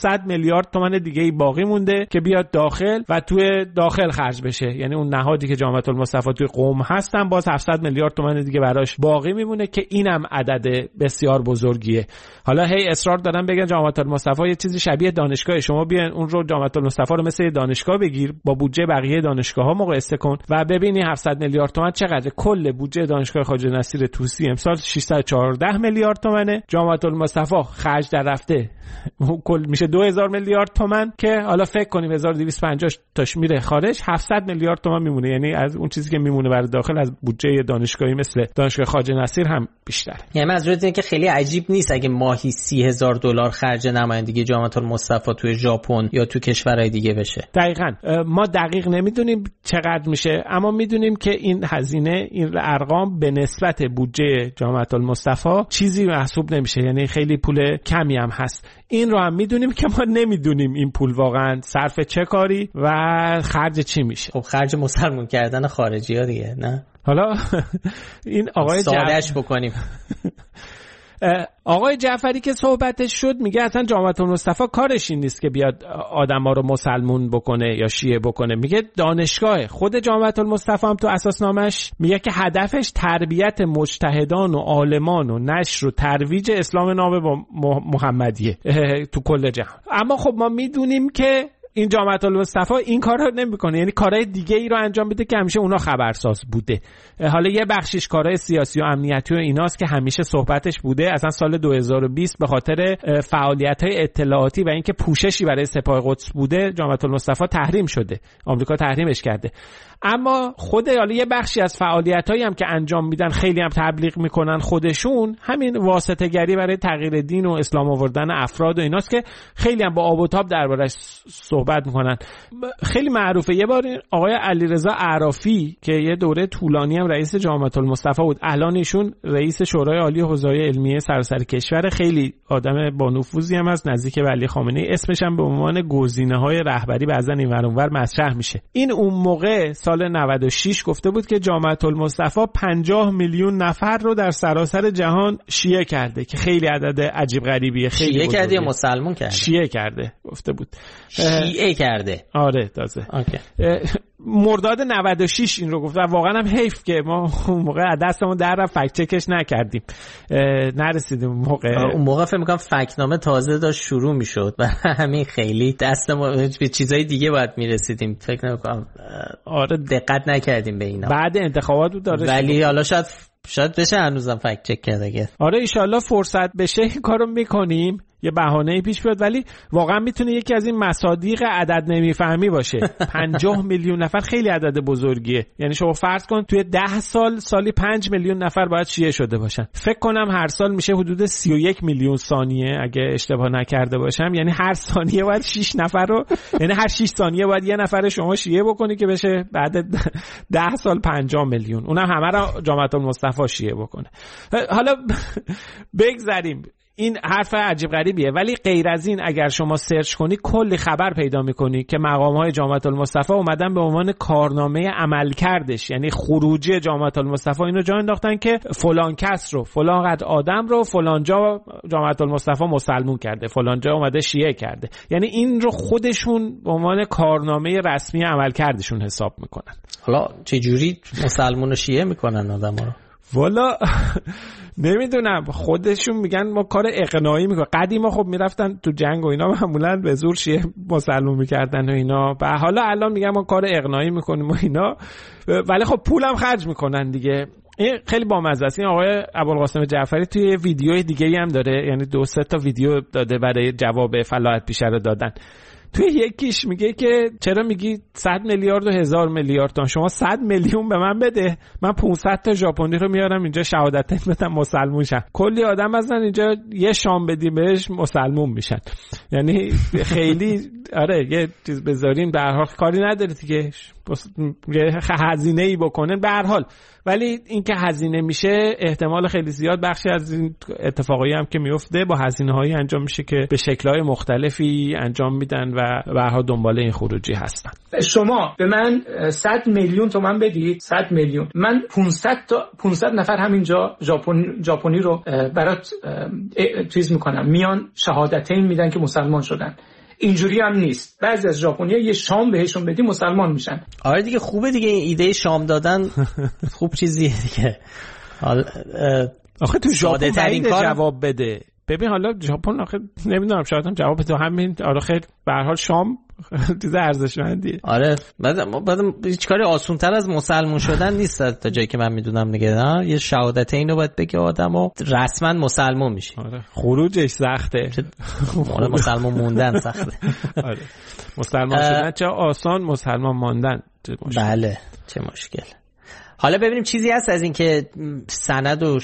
[SPEAKER 9] هفتصد میلیارد تومان دیگه ای باقی مونده که بیاد داخل و توی داخل خرج بشه. یعنی اون نهادی که جامعه المصطفی توی قم هستن باز هفتصد میلیارد تومان دیگه براش باقی میمونه که اینم عدد بسیار بزرگیه. حالا هی اصرار دارن بگن جامعه المصطفی یه چیزی شبیه دانشگاه، شما بیاین اون رو جامعه المصطفی رو مثل دانشگاه بگیر، با بودجه بقیه دانشگاه‌ها مقایسه کن و ببینی هفتصد میلیارد تومان چقدر. کل بودجه دانشگاه خواجه نصیر طوسی امسال ششصد و چهارده میلیارد تومانه. جامعه المصطفی خرج در رفته کل میشه دو هزار میلیارد تومان که حالا فکر کنیم هزار و دویست و پنجاه تاش میره خارج، هفتصد میلیارد تومان میمونه. یعنی از اون چیزی که میمونه برای داخل از بودجه دانشگاهی مثل دانشگاه خواجه نصیر هم بیشتره.
[SPEAKER 8] یعنی منظورت اینه که خیلی عجیب نیست اگه ماهی سی هزار دلار خرج نمایندگی جامعه المصطفی توی ژاپن یا تو کشورهای دیگه بشه.
[SPEAKER 9] دقیقاً ما دقیق نمیدونیم چقدر میشه، اما میدونیم که این هزینه، این ارقام به نسبت بودجه جامعه المصطفی چیزی محسوب نمیشه، یعنی خیلی پول کمی هم هست. این رو هم میدونیم که ما نمیدونیم این پول واقعا صرف چه کاری و خرج چی میشه.
[SPEAKER 8] خب خرج مسلمون کردن خارجی ها دیگه، نه؟
[SPEAKER 9] حالا این آقای
[SPEAKER 8] سادهش بکنیم.
[SPEAKER 9] آقای جعفری که صحبتش شد میگه اصلا جامعه المصطفی کارش این نیست که بیاد آدما رو مسلمون بکنه یا شیعه بکنه. میگه دانشگاه خود جامعه المصطفی هم تو اساسنامش میگه که هدفش تربیت مجتهدان و عالمان و نشر و ترویج اسلام ناب محمدیه تو کل جهان. اما خب ما میدونیم که این جامعه المصطفی این کارا نمیکنه، یعنی کارهای دیگه ای رو انجام میده که همیشه اونا خبرساز بوده. حالا یه بخشش کارهای سیاسی و امنیتی و ایناست که همیشه صحبتش بوده. اصلا سال دو هزار و بیست به خاطر فعالیت‌های اطلاعاتی و اینکه پوششی برای سپاه قدس بوده جامعه المصطفی تحریم شده، آمریکا تحریمش کرده. اما خود حالا یه بخشی از فعالیتایی هم که انجام میدن خیلی هم تبلیغ میکنن خودشون، همین واسطه‌گری برای تغییر دین و اسلام آوردن افراد و ایناست که خیلی هم با آب و تاب دربارش صحبت میکنن. خیلی معروفه. یه بار آقای علیرضا اعرافی که یه دوره طولانی هم رئیس جامعه المصطفی بود، الان ایشون رئیس شورای عالی حوزه‌های علمیه سراسر کشور، خیلی آدم با نفوذی هم از نزدیک ولی خامنه‌ای، اسمش هم به عنوان گزینه‌های رهبری بعضن اینور اونور مطرح میشه. این اون موقع سال نود و شش گفته بود که جامعه المصطفی پنجاه میلیون نفر رو در سراسر جهان شیعه کرده که خیلی عدد عجیب غریبیه. خیلی
[SPEAKER 8] شیعه کرده یا مسلمان کرده؟
[SPEAKER 9] شیعه کرده گفته بود.
[SPEAKER 8] شیعه کرده.
[SPEAKER 9] آره تازه.
[SPEAKER 8] اوکی.
[SPEAKER 9] مرداد نود و شش این رو گفت و واقعا هم حیف که ما اون موقع دستمون در رفت فکت چکش نکردیم، نرسیدیم اون موقع.
[SPEAKER 8] اون موقع فکر می‌کنم فکت‌نامه تازه داشت شروع می‌شد و همین خیلی دست ما به چیزای دیگه باید می‌رسیدیم، فکر نمی‌کنم.
[SPEAKER 9] آره
[SPEAKER 8] دقت نکردیم به اینا.
[SPEAKER 9] بعد انتخابات بود داره،
[SPEAKER 8] ولی حالا شاید شاید بشه هنوزم فکت چک کرد اگه.
[SPEAKER 9] آره ان شاءالله فرصت بشه این کارو می‌کنیم. یه بهانه‌ای پیش بیاد، ولی واقعا میتونه یکی از این مصادیق عدد نمیفهمی باشه. پنجاه میلیون نفر خیلی عدد بزرگیه. یعنی شما فرض کن توی ده سال سالی پنج میلیون نفر باید شیعه شده باشن. فکر کنم هر سال میشه حدود سی و یک میلیون ثانیه اگه اشتباه نکرده باشم. یعنی هر ثانیه باید شش نفر رو یعنی هر شش ثانیه باید یه نفر شما شیعه بکنی که بشه بعد ده سال پنجاه میلیون. اونم همه رو جامعه المصطفی شیعه بکنه. حالا بگذریم، این حرف عجیب غریبیه، ولی غیر از این اگر شما سرچ کنی کلی خبر پیدا میکنی که مقام‌های جامعه المصطفی اومدن به عنوان کارنامه عملکردش، یعنی خروجی جامعه المصطفی اینو جا انداختن که فلان کس رو، فلان قد آدم رو فلان جا جامعه المصطفی مسلمون کرده، فلان جا اومده شیعه کرده. یعنی این رو خودشون به عنوان کارنامه رسمی عملکردشون حساب میکنن.
[SPEAKER 8] حالا چه جوری مسلمون و شیعه میکنن آدم‌ها رو؟
[SPEAKER 9] والا نمیدونم، خودشون میگن ما کار اقناعی میکنن. قدیما خب میرفتن تو جنگ و اینا معمولا به زور شیعه مسلمون میکردن و اینا، و حالا الان میگن ما کار اقناعی میکنیم و اینا، ولی خب پولم خرج میکنن دیگه. این خیلی بامزه است. این آقای ابوالقاسم جعفری توی ویدیوی دیگه‌ای هم داره، یعنی دو سه تا ویدیو داده برای جواب فلاحت پیشه رو دادن. توی یکیش میگه که چرا میگی صد میلیارد و هزار میلیارد تومان، شما صد میلیون به من بده، من پانصد تا ژاپنی رو میارم اینجا شهادتین بدم مسلمون شن. کلی آدم هستن اینجا یه شام بدیم بهش مسلمون میشن. یعنی خیلی آره یه چیز بذارین به هر حال کاری نداره دیگه، یه هزینه ای بکنن به هر حال. ولی این که هزینه میشه احتمال خیلی زیاد بخشی از این اتفاقایی هم که میفته با هزینه هایی انجام میشه که به شکل‌های مختلفی انجام میدن و به هر حال دنبال این خروجی هستن.
[SPEAKER 11] شما به من صد میلیون تومان بدید، صد میلیون، من پانصد تا پانصد نفر همینجا ژاپن ژاپنی رو برات چیز میکنم، میان شهادتین میدن که مسلمان شدن. اینجوری هم نیست. بعضی از ژاپنی‌ها یه شام بهشون بدی مسلمان میشن.
[SPEAKER 8] آره دیگه خوبه دیگه این ایده شام دادن خوب چیزیه دیگه. حالا
[SPEAKER 9] آخه تو ژاپن
[SPEAKER 8] ترین کار
[SPEAKER 9] جواب بده. ببین حالا ژاپن آخه نمیدونم شاید هم جواب بده همین. آره خیلی به هر حال شام چیز ارزشمندیه.
[SPEAKER 8] آره بعد بعد هیچ کاری آسان‌تر از مسلمان شدن نیست تا جایی که من میدونم دیگه. نه یه شهادت اینو باید بگه آدمو رسما مسلمان میشی.
[SPEAKER 9] آره خروجش سخته.
[SPEAKER 8] آره مسلمان موندن سخته.
[SPEAKER 9] آره مسلمان شدن چه آسان، مسلمان ماندن چه مشکل.
[SPEAKER 8] بله چه مشکل. حالا ببینیم چیزی هست از اینکه سند و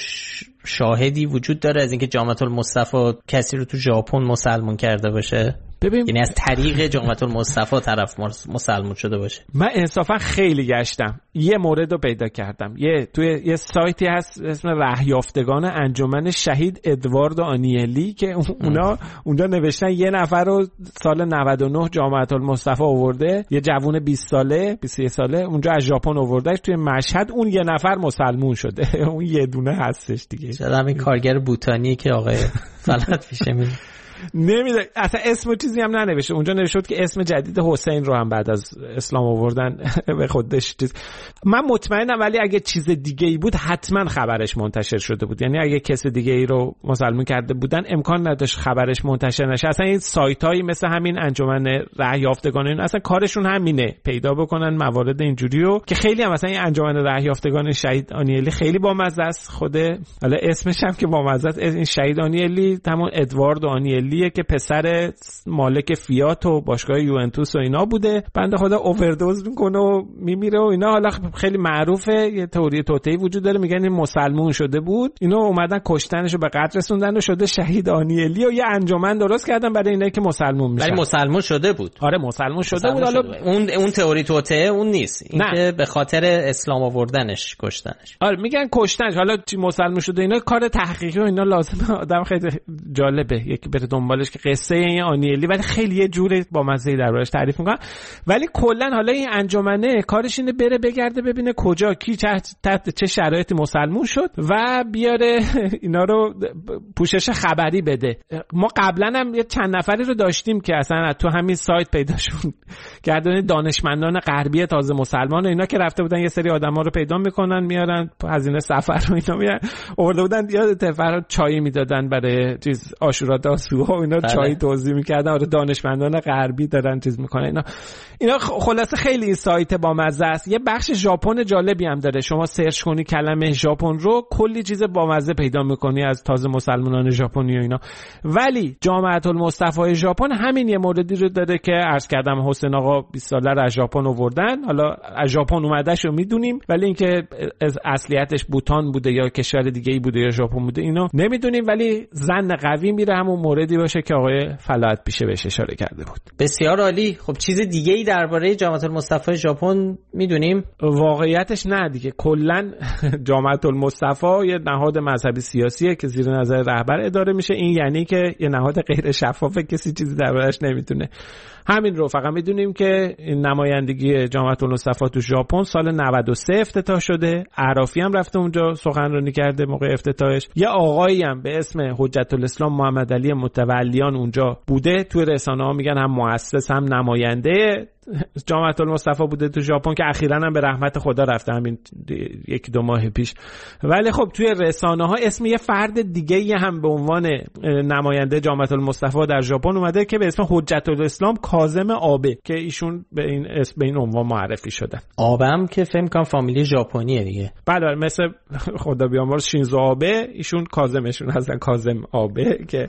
[SPEAKER 8] شاهدی وجود داره از اینکه جامعه المصطفی کسی رو تو ژاپن مسلمان کرده باشه؟
[SPEAKER 9] ببین
[SPEAKER 8] یعنی از طریق جامعه المصطفی طرف مسلمان شده باشه.
[SPEAKER 9] من انصافا خیلی گشتم، یه مورد رو پیدا کردم. یه توی یه سایتی هست اسم رهیافتگان انجمن شهید ادوارد آنیلی که اونا اونجا نوشتن یه نفر رو سال نود و نه جامعه المصطفی آورده، یه جوون بیست ساله بیست و یک ساله اونجا از ژاپن آوردهش توی مشهد، اون یه نفر مسلمون شده. اون یه دونه هستش دیگه.
[SPEAKER 8] شاید همین کارگر بوتانی که آقای فلات پیشه می
[SPEAKER 9] نمیده اصلا اسم چیزی هم ننوشته. اونجا نوشته که اسم جدید حسین رو هم بعد از اسلام آوردن به خودش چیز. من مطمئنم ولی اگه چیز دیگه ای بود حتما خبرش منتشر شده بود. یعنی اگه کس دیگه ای رو مسلمان کرده بودن امکان نداشت خبرش منتشر نشه. اصلا این سایتایی مثل همین انجمن رهیافتگان این اصلا کارشون همینه، پیدا بکنن موارد اینجوری رو که خیلی هم مثلا این انجمن رهیافتگان شهید آنیلی خیلی بامزه است. خود حالا اسمش هم که بامزه است، این شهید آنیلی همون ادوارد آنیلی لیه که پسر مالک فیات و باشگاه یوونتوس و اینا بوده. بنده خدا اووردوز میکنه و میمیره و اینا. حالا خیلی معروفه، یه تئوری توطئه‌ای وجود داره میگن این مسلمون شده بود، اینا اومدن کشتنش رو به قتل رسوندن و شده شهید آنیلی و یه انجمن درست کردن برای اینایی که مسلمون میشن.
[SPEAKER 8] ولی مسلمون شده بود.
[SPEAKER 9] آره مسلمون شده مسلمون بود. حالا
[SPEAKER 8] بود. اون اون تئوری توطئه اون نیست، این که به خاطر اسلام آوردنش کشتنش.
[SPEAKER 9] آره میگن کشتنش. حالا چی مسلمون شده اینا کار تحقیقی و اینا لازمه. آدم خیلی جالبه یکی بره دنبالش که قصه این آنیلی ولی خیلی یه جوری با مزه دربارش تعریف میکنن. ولی کلا حالا این انجمنه کارش اینه بره بگرده ببینه کجا کی تحت چه شرایطی مسلمون شد و بیاره اینا رو پوشش خبری بده. ما قبلا هم یه چند نفری رو داشتیم که اصلا تو همین سایت پیداشون کردن، دانشمندان غربی تازه مسلمان و اینا که رفته بودن یه سری آدما رو پیدا میکنن میارن هزینه سفر و اینا میارن آورده بودن یاد فرات چای میدادن برای چیز عاشورا تاسوعا و اینا چای توزیع میکردن. آره دانشمندان غربی دارن چیز میکنن اینا اینا خلاصه خیلی این سایت با مزه است. یه بخش ژاپن جالبی هم داره، شما سرچ کنی کلمه ژاپن رو کلی چیز با مزه پیدا میکنی از تازه مسلمانان ژاپنی و اینا. ولی جامعه المصطفی ژاپن همین یه موردی رو داره که عرض کردم حسین آقا بیست ساله رو از ژاپن آوردن. حالا از ژاپن اومدهش رو میدونیم ولی اینکه از اصلیتش بوتان بوده یا کشور دیگه ای بوده یا ژاپن بوده اینو نمیدونیم، ولی ظن قوی میره همون موردی باشه که آقای فلاحت پیشه بهش اشاره کرده بود.
[SPEAKER 8] بسیار عالی. خب چیز دیگه ای درباره جامعه المصطفی ژاپن میدونیم؟
[SPEAKER 9] واقعیتش نه دیگه. کلا جامعه المصطفی یه نهاد مذهبی سیاسیه که زیر نظر رهبر اداره میشه. این یعنی که یه نهاد غیر شفافه، کسی چیزی دربارش نمیتونه. همین رو فقط میدونیم که نمایندگی جامعه المصطفی تو ژاپن سال نود و سه افتتاح شده. عرافی هم رفته اونجا سخنرانی کرده موقع افتتاحش. یه آقایی هم به اسم حجت الاسلام محمد علی متولیان اونجا بوده. توی رسانه‌ها میگن هم مؤسس هم نماینده جامعه المصطفی بوده تو ژاپن که اخیراً هم به رحمت خدا رفته همین یک دو ماه پیش. ولی خب توی رسانه‌ها اسم یه فرد دیگه‌ای هم به عنوان نماینده جامعه المصطفی در ژاپن اومده که به اسم حجت الاسلام کاظم آبه که ایشون به این اسم به این عنوان معرفی شدن.
[SPEAKER 8] آبه هم که فهم کنم فامیلی ژاپنیه دیگه.
[SPEAKER 9] بله مثل خدا بیامرز شینزو آبه، ایشون کاظمشون هستن کاظم آبه. که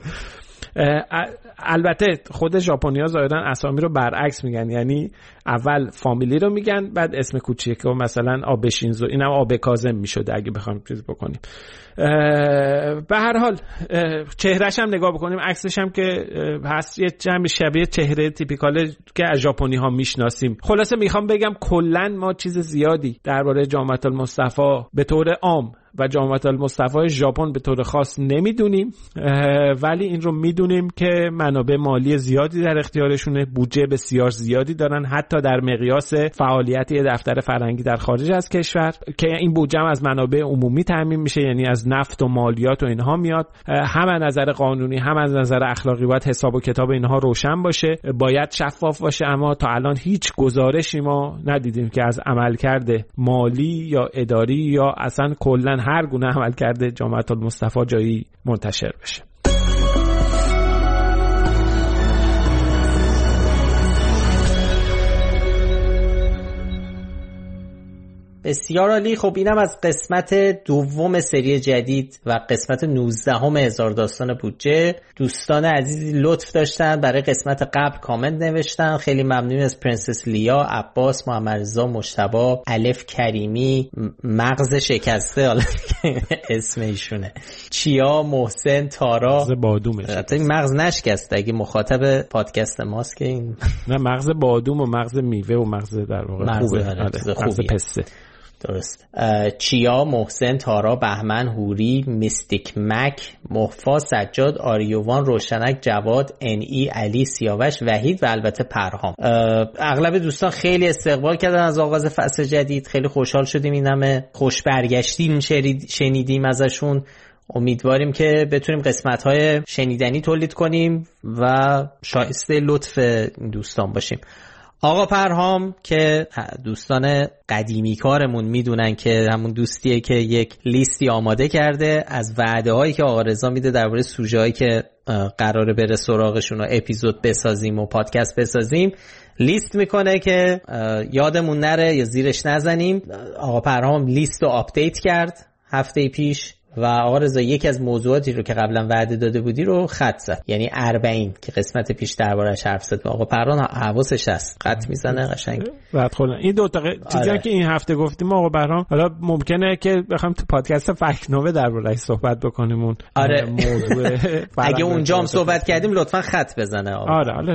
[SPEAKER 9] البته خود ژاپنی‌ها ظاهرا اسامی رو برعکس میگن، یعنی اول فامیلی رو میگن بعد اسم کوچیک و مثلا آبه شینزو، اینم آبه کاظم میشده اگه بخوام چیز بکنیم. به هر حال چهرهش هم نگاه بکنیم، عکسش هم که هست یه جمع شبیه چهره تیپیکال که از ژاپنی‌ها میشناسیم. خلاصه میخوام بگم کلا ما چیز زیادی درباره جامعه المصطفی به طور عام و جامعه المصطفی ژاپن به طور خاص نمیدونیم، ولی این رو میدونیم که منابع مالی زیادی در اختیارشونه، بودجه بسیار زیادی دارن، حتی حتی در مقیاس فعالیت یه دفتر فرهنگی در خارج از کشور که این بودجه از منابع عمومی تامین میشه، یعنی از نفت و مالیات و اینها میاد. هم از نظر قانونی هم از نظر اخلاقی باید حساب و کتاب اینها روشن باشه، باید شفاف باشه. اما تا الان هیچ گزارشی ما ندیدیم که از عملکرد مالی یا اداری یا اصلا کلا هر گونه عملکرد جامعه المصطفی جایی منتشر بشه.
[SPEAKER 8] بسیار عالی. خب اینم از قسمت دوم سری جدید و قسمت نوزدهم هزار داستان بودجه. دوستان عزیزی لطف داشتن برای قسمت قبل کامنت نوشتن، خیلی ممنون از پرنسس لیا، عباس، محمد رضا، مجتبی، الف کریمی، مغز شکسته حالا اسم ایشونه، چیا، محسن، تارا.
[SPEAKER 9] مغز بادومه.
[SPEAKER 8] این مغز نشکسته اگه مخاطب پادکست ماست که این
[SPEAKER 9] نه، مغز بادوم و مغز میوه و مغز در واقع خوبه. مغز پسته.
[SPEAKER 8] درست. چیا، محسن، تارا، بهمن، هوری، میستیک مک، محفا، سجاد، آریوان، روشنک، جواد، ان ای، علی، سیاوش، وحید و البته پرهام. اغلب دوستان خیلی استقبال کردن از آغاز فصل جدید، خیلی خوشحال شدیم، این همه خوش برگشتیم شنیدیم ازشون. امیدواریم که بتونیم قسمت‌های شنیدنی تولید کنیم و شایسته لطف دوستان باشیم. آقا پرهام که دوستان قدیمی کارمون میدونن که همون دوستیه که یک لیستی آماده کرده از وعده هایی که آقا رضا میده درباره سوژه هایی که قراره بره سراغشون و اپیزود بسازیم و پادکست بسازیم، لیست میکنه که یادمون نره یا زیرش نزنیم. آقا پرهام لیست رو آپدیت کرد هفته پیش و آقا رضا یکی از موضوعاتی رو که قبلا وعده داده بودی رو خط زد، یعنی اربعین که قسمت پیش دربارش حرف زد. آقا پرهام حواسش هست، خط میزنه قشنگ.
[SPEAKER 9] بعد خودم این دو تا چیزی آره. که این هفته گفتیم آقا پرهام، حالا ممکنه که بخوام تو پادکست فکت‌نوه درباره‌اش صحبت بکنیم اون
[SPEAKER 8] آره.
[SPEAKER 9] موضوع
[SPEAKER 8] اگه اونجا هم صحبت کردیم لطفا خط بزنه آقا.
[SPEAKER 9] آره حالا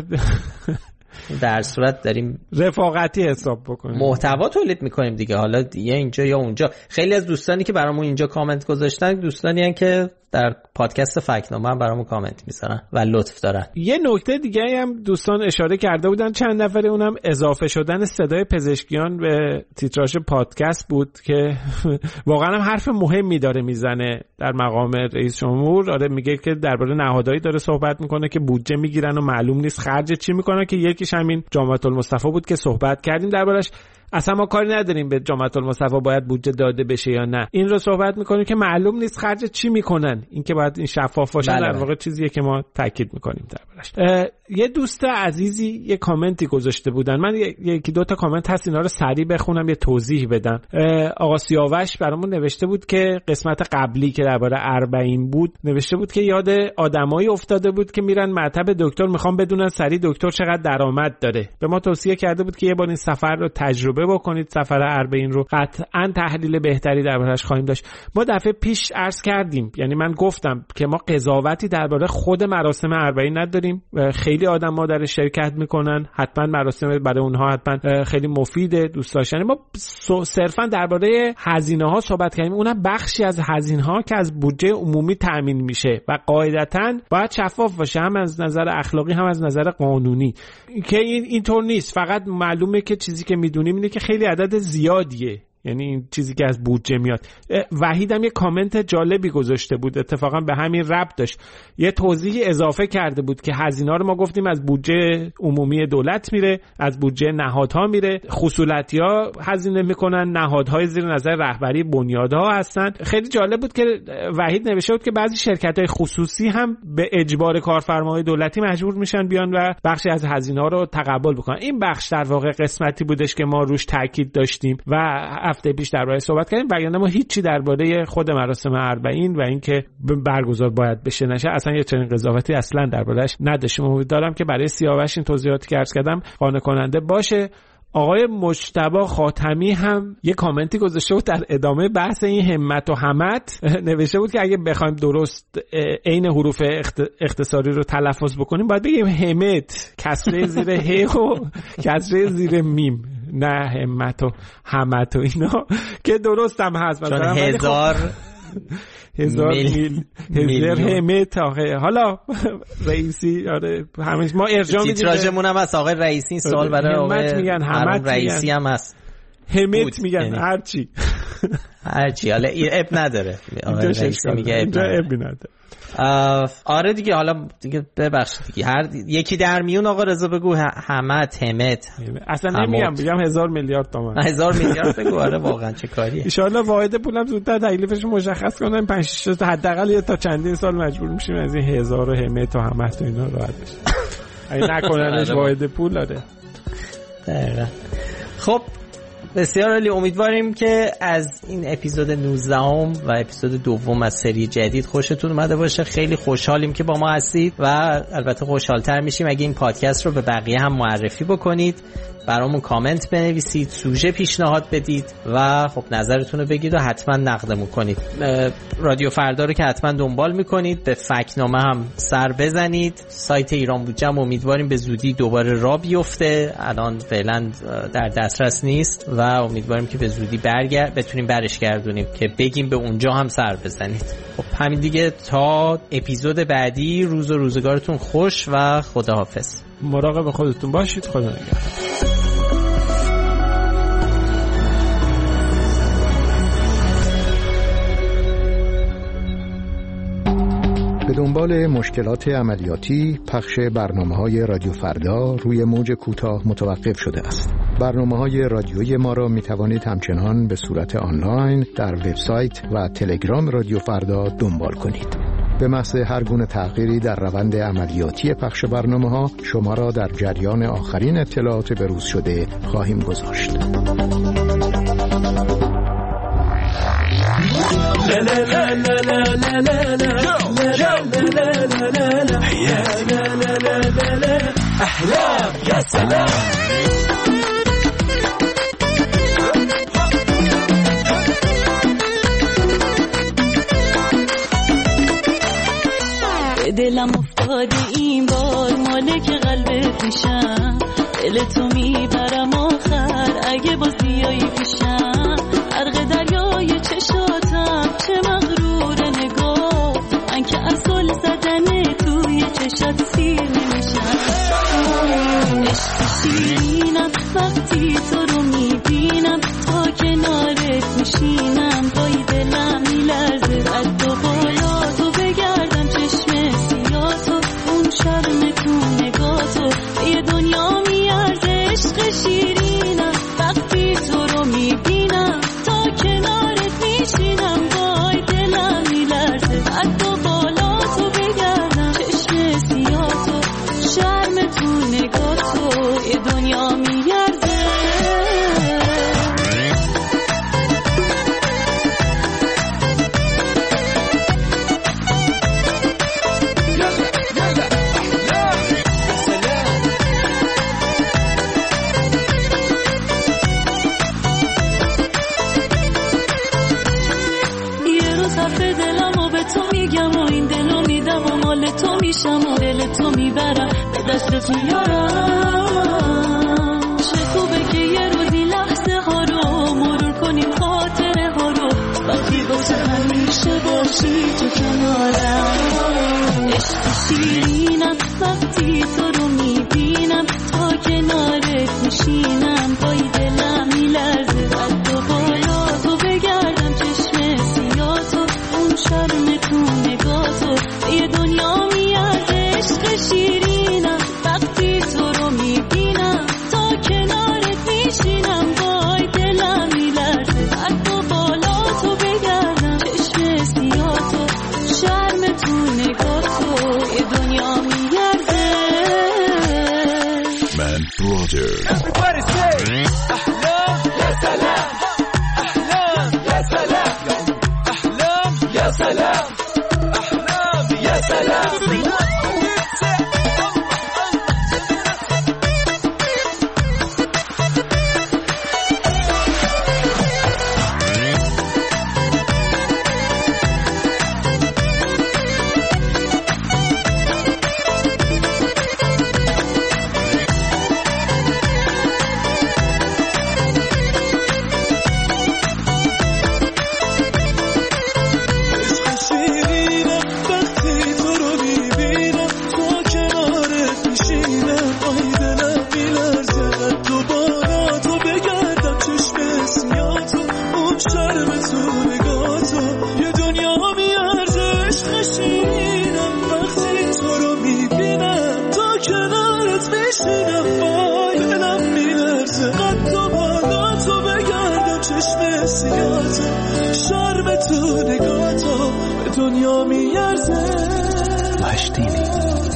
[SPEAKER 8] در صورت داریم
[SPEAKER 9] رفاقتی حساب بکنیم،
[SPEAKER 8] محتوا تولید میکنیم دیگه، حالا یا اینجا یا اونجا. خیلی از دوستانی که برامون اینجا کامنت گذاشتن دوستانی هستن که در پادکست فکت‌نامه هم برامون کامنت میذارن و لطف دارن.
[SPEAKER 9] یه نکته دیگه هم دوستان اشاره کرده بودن چند نفره، اونم اضافه شدن صدای پزشکیان به تیتراژ پادکست بود که واقعا هم حرف مهمی داره میزنه در مقام رئیس جمهور. آره میگه که درباره نهادهایی داره صحبت میکنه که بودجه میگیرن و معلوم نیست خرج چی میکنن، که یکیش همین جامعه المصطفی بود که صحبت کردیم دربارش. اصلا ما کاری نداریم به جامعه المصطفی باید بودجه داده بشه یا نه، این رو صحبت میکنیم که معلوم نیست خرج چی میکنن، این که باید این شفاف باشه. در واقع چیزیه که ما تاکید میکنیم دربارش. یه دوست عزیزی یه کامنتی گذاشته بودن، من یکی دو تا کامنت هست اینا رو سریع بخونم یه توضیح بدم. آقا سیاوش برامون نوشته بود که قسمت قبلی که درباره اربعین بود نوشته بود که یاد آدمایی افتاده بود که میرن مطب دکتر میخوان بدونن سریع دکتر چقدر درآمد داره. به ما توصیه کرده بود که یه بار این سفر رو تجربه بکنید، سفر اربعین رو، قطعا تحلیل بهتری دربارش خواهیم داشت. ما دفعه پیش عرض کردیم، یعنی من گفتم که ما قضاوتی درباره خود مراسم اربعین نداریم، خیلی آدم‌ها در شرکت میکنن، حتما مراسم برای اونها حتما خیلی مفیده، دوست داشتنی. ما صرفا درباره هزینه‌ها صحبت کردیم، اونم بخشی از هزینه‌ها که از بودجه عمومی تامین میشه و قاعدتاً باید شفاف باشه، هم از نظر اخلاقی هم از نظر قانونی، که این اینطور نیست. فقط معلومه که چیزی که میدونیم اینه که خیلی عدد زیادیه، یعنی این چیزی که از بودجه میاد. وحید هم یه کامنت جالبی گذاشته بود، اتفاقا به همین ربط داشت، یه توضیحی اضافه کرده بود که هزینه‌ها رو ما گفتیم از بودجه عمومی دولت میره، از بودجه نهادها میره، خصولتی‌ها هزینه میکنن، نهادهای زیر نظر رهبری بنیادها هستن. خیلی جالب بود که وحید نوشته بود که بعضی شرکت‌های خصوصی هم به اجبار کارفرمای دولتی مجبور میشن بیان و بخشی از هزینه‌ها رو تقبل بکنن. این بخش در واقع قسمتی بودش که ما روش تاکید داشتیم و هفته پیش درباره صحبت کردیم، وگرنه ما هیچی درباره خود مراسم اربعین و اینکه برگزار باید بشه نشه اصلا یه چنین قضاوتی اصلا درباره‌اش نداشتیم. امیدوارم که برای سیاوش این توضیحاتی که عرض کردم قانع کننده باشه. آقای مجتبی خاتمی هم یه کامنتی گذاشته بود در ادامه بحث این همت و همت، نوشته بود که اگه بخوایم درست عین حروف اختصاری رو تلفظ بکنیم باید بگیم همت، کسره زیر ه و کسره زیر میم، نه همت و همت و اینا که درست هم هست
[SPEAKER 8] چون هزار
[SPEAKER 9] هزار میل هزار همت. حالا رئیسی آره همش ما ارجاع میدیم.
[SPEAKER 8] تیتراژمون هم از آقای رئیسی سوال برای آقای
[SPEAKER 9] میگن همت
[SPEAKER 8] رئیسی هم هست.
[SPEAKER 9] همت میگن هرچی
[SPEAKER 8] هرچی حالا اب نداره. آقای رئیسی میگه اب
[SPEAKER 9] نداره.
[SPEAKER 8] آره دیگه حالا دیگه ببخشید دیگه هر یکی در میون. آقا رضا بگو همت همت
[SPEAKER 9] اصلا نمیگم بگم هزار میلیارد تومان.
[SPEAKER 8] هزار میلیارد بگو. آره واقعا چه کاریه.
[SPEAKER 9] ان شاء الله واحد پولم زودتر تکلیفش مشخص کنم. پنج شش تا حداقل یا تا چندین سال مجبور میشیم از این هزار و همت و همت و اینا راحت بشیم. اگه نکننش واحد پول. آره
[SPEAKER 8] دقیقاً. خب بسیار عالی. امیدواریم که از این اپیزود نوزده هم و اپیزود دوم از سری جدید خوشتون اومده باشه. خیلی خوشحالیم که با ما هستید و البته خوشحالتر میشیم اگه این پادکست رو به بقیه هم معرفی بکنید، برامون کامنت بنویسید، سوژه پیشنهاد بدید و خب نظرتون رو بگید و حتما نقدمون کنید. رادیو فردا رو که حتما دنبال میکنید، به فکت‌نامه هم سر بزنید. سایت ایران بودجه امیدواریم به زودی دوباره راه بیفته. الان فعلا در دسترس نیست و امیدواریم که به زودی برگرد بتونیم برش گردونیم که بگیم به اونجا هم سر بزنید. خب همین دیگه، تا اپیزود بعدی روز و روزگارتون خوش و خداحافظ.
[SPEAKER 9] مراقب خودتون باشید. خدا نگهدار.
[SPEAKER 12] به دنبال مشکلات عملیاتی، پخش برنامه‌های رادیو فردا روی موج کوتاه متوقف شده است. برنامه‌های رادیویی ما را می‌توانید همچنان به صورت آنلاین در وبسایت و تلگرام رادیو فردا دنبال کنید. به محض هر گونه تغییری در روند عملیاتی پخش برنامه‌ها شما را در جریان آخرین اطلاعات بروز شده خواهیم گذاشت.
[SPEAKER 13] أحلام يا سلام
[SPEAKER 14] دلم افتاده این بار مالک قلب پیشم، دل تو میبرم آخر اگه باز بیایی پیشم. غرق دریای چشاتم چه مغرور نگاه، من که از گل زدن توی چشات سیر نمیشم. عشق شیرینم وقتی تو رو میبینم، تا کنارت میشینم وای دلم میلرزه از تو بالا تو بگردم چشم سیاتو، اون شرم تو نگاتو یه دنیا میارزه. عشق شیرینم وقتی تو رو میبینم، تا کنارت میشینم وای دلم میلرزه از تو بالا تو بگردم چشم سیاتو، شرم تو نگاتو یه دنیا میارزه. تو میشم و دل تو میبرم به دست تو یارم. چه خوبه که یه روزی لحظه ها رو مرور کنیم، خاطره ها رو وقتی واسه همیشه باشی تو کنارم. عشق شیرینم وقتی تو رو میبینم، تا کنارت میشینم وای دلم میلرزه از تو بالا تو بگردم چشم سیاتو، اون شرم تو نگاتو یه دنیا میارزه. عشق شیرینم وقتی تو رو میبینم، تا کنارت میشینم وای دلم میلرزه از تو بالا تو بگردم چشم سیاتو، شرم تو نگاتو یه دنیا میارزه.
[SPEAKER 15] من برادر
[SPEAKER 13] تو نگاه تو یه دنیا میارزه عشق شیرینم وقتی تو رو میبینم تا کنارت میشینم وای دلم میلرزه قد و بالا تو بگردم چشم سیاه تو شرم تو نگاه تو به دنیا میارزه
[SPEAKER 12] مشتینی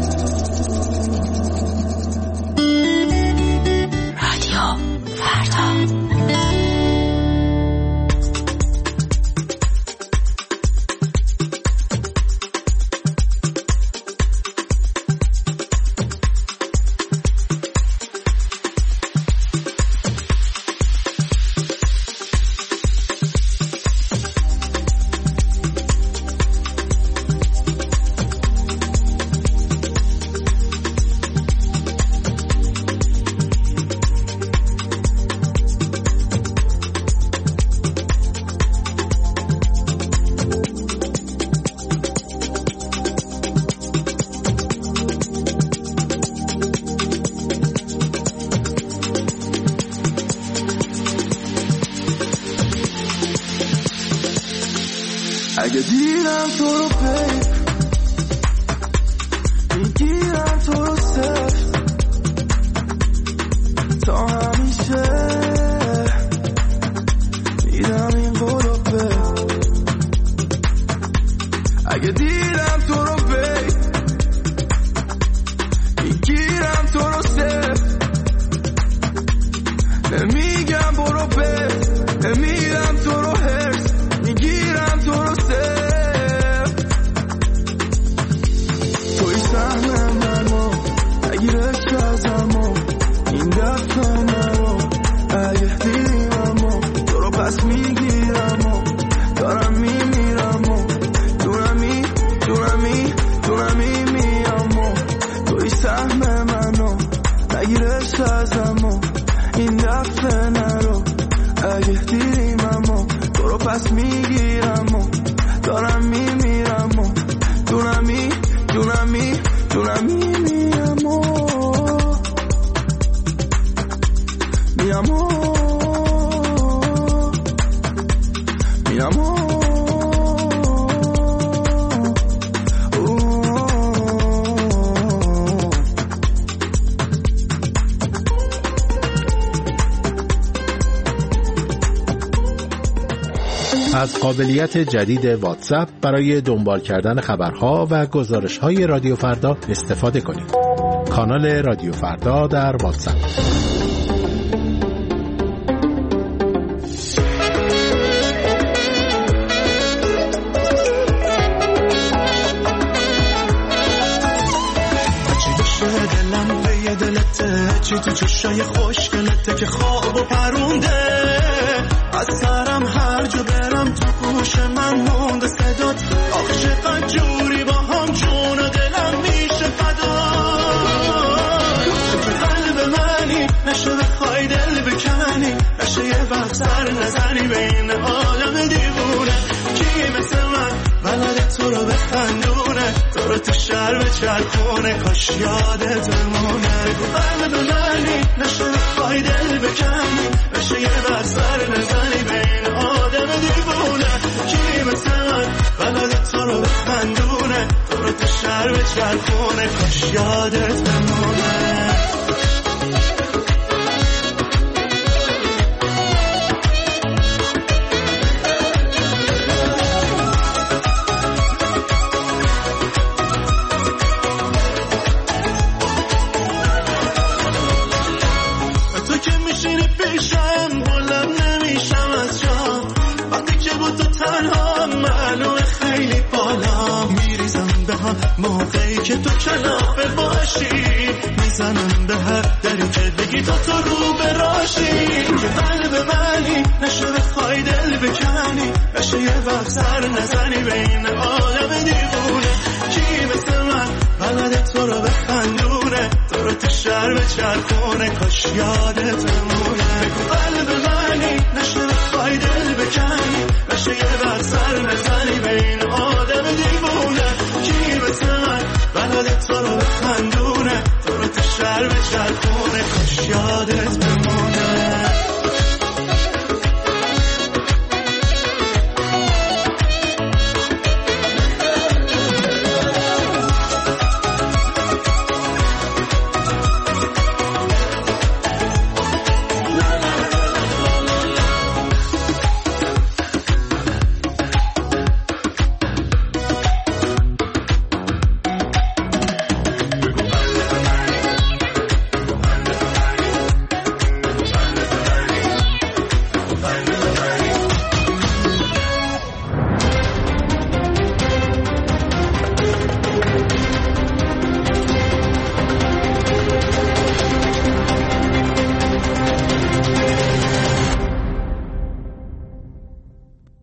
[SPEAKER 14] رادیو فردا.
[SPEAKER 13] اگه دیدم تو رو پیپ میگیرم تو رو سفت تا همیشه میدم این قلوبه اگه دیدم تو رو پیپ میگیرم تو رو سفت نمیگم برو پیپ نمیدم تو رو هرس میگیرم تو رو سف توی سهم منو نگیرش ازمو این دفعه نرو اگه دیدیممو تو رو پس میگیرمو دارم میمیرمو دونمی دونمی دونمی میامو توی سهم منو نگیرش ازمو این دفعه نرو اگه دیدیممو تو رو پس میگیرم و دارم میمیرم و دونمی دونمی دونمی میام و میام و میام و
[SPEAKER 12] از قابلیت جدید واتساپ برای دنبال کردن خبرها و گزارش‌های رادیو فردا استفاده کنید. کانال رادیو فردا در واتساپ.
[SPEAKER 13] چی تو چشای خوشگلته که خواب و پرونده از سرم هر جا برم تو گوش من مونده صدات آخ چقدر جوری با هم جون و دلم میشه فدا تو قلب منی نشه بخوای دل بکنی نشه یه وقت سر نزنی بین عالم دیوونه کی مثل من بلد تو رو بخندونه تو رو تو شهر بچرخونه کاش یادت بمونه قلب منی نشه بخوای دل بکنی نشه یه وقت سر نزنی بین آدم دیوونه کی مثل من بلد تو رو بخندونه تو رو تو شهر بچرخونه کاش یادت بمونه موقعی که تو کلافه باشی میزنم به هر دری که بگی تا تو رو براشی که قلب منی نشه بخوای دل بکنی نشه یه وقت سر نزنی بین عالم دیوونه کی مثل من بلد تو رو بخندونه تو رو تو شهر بچرخونه کاش یادت بمونه بگو قلب منی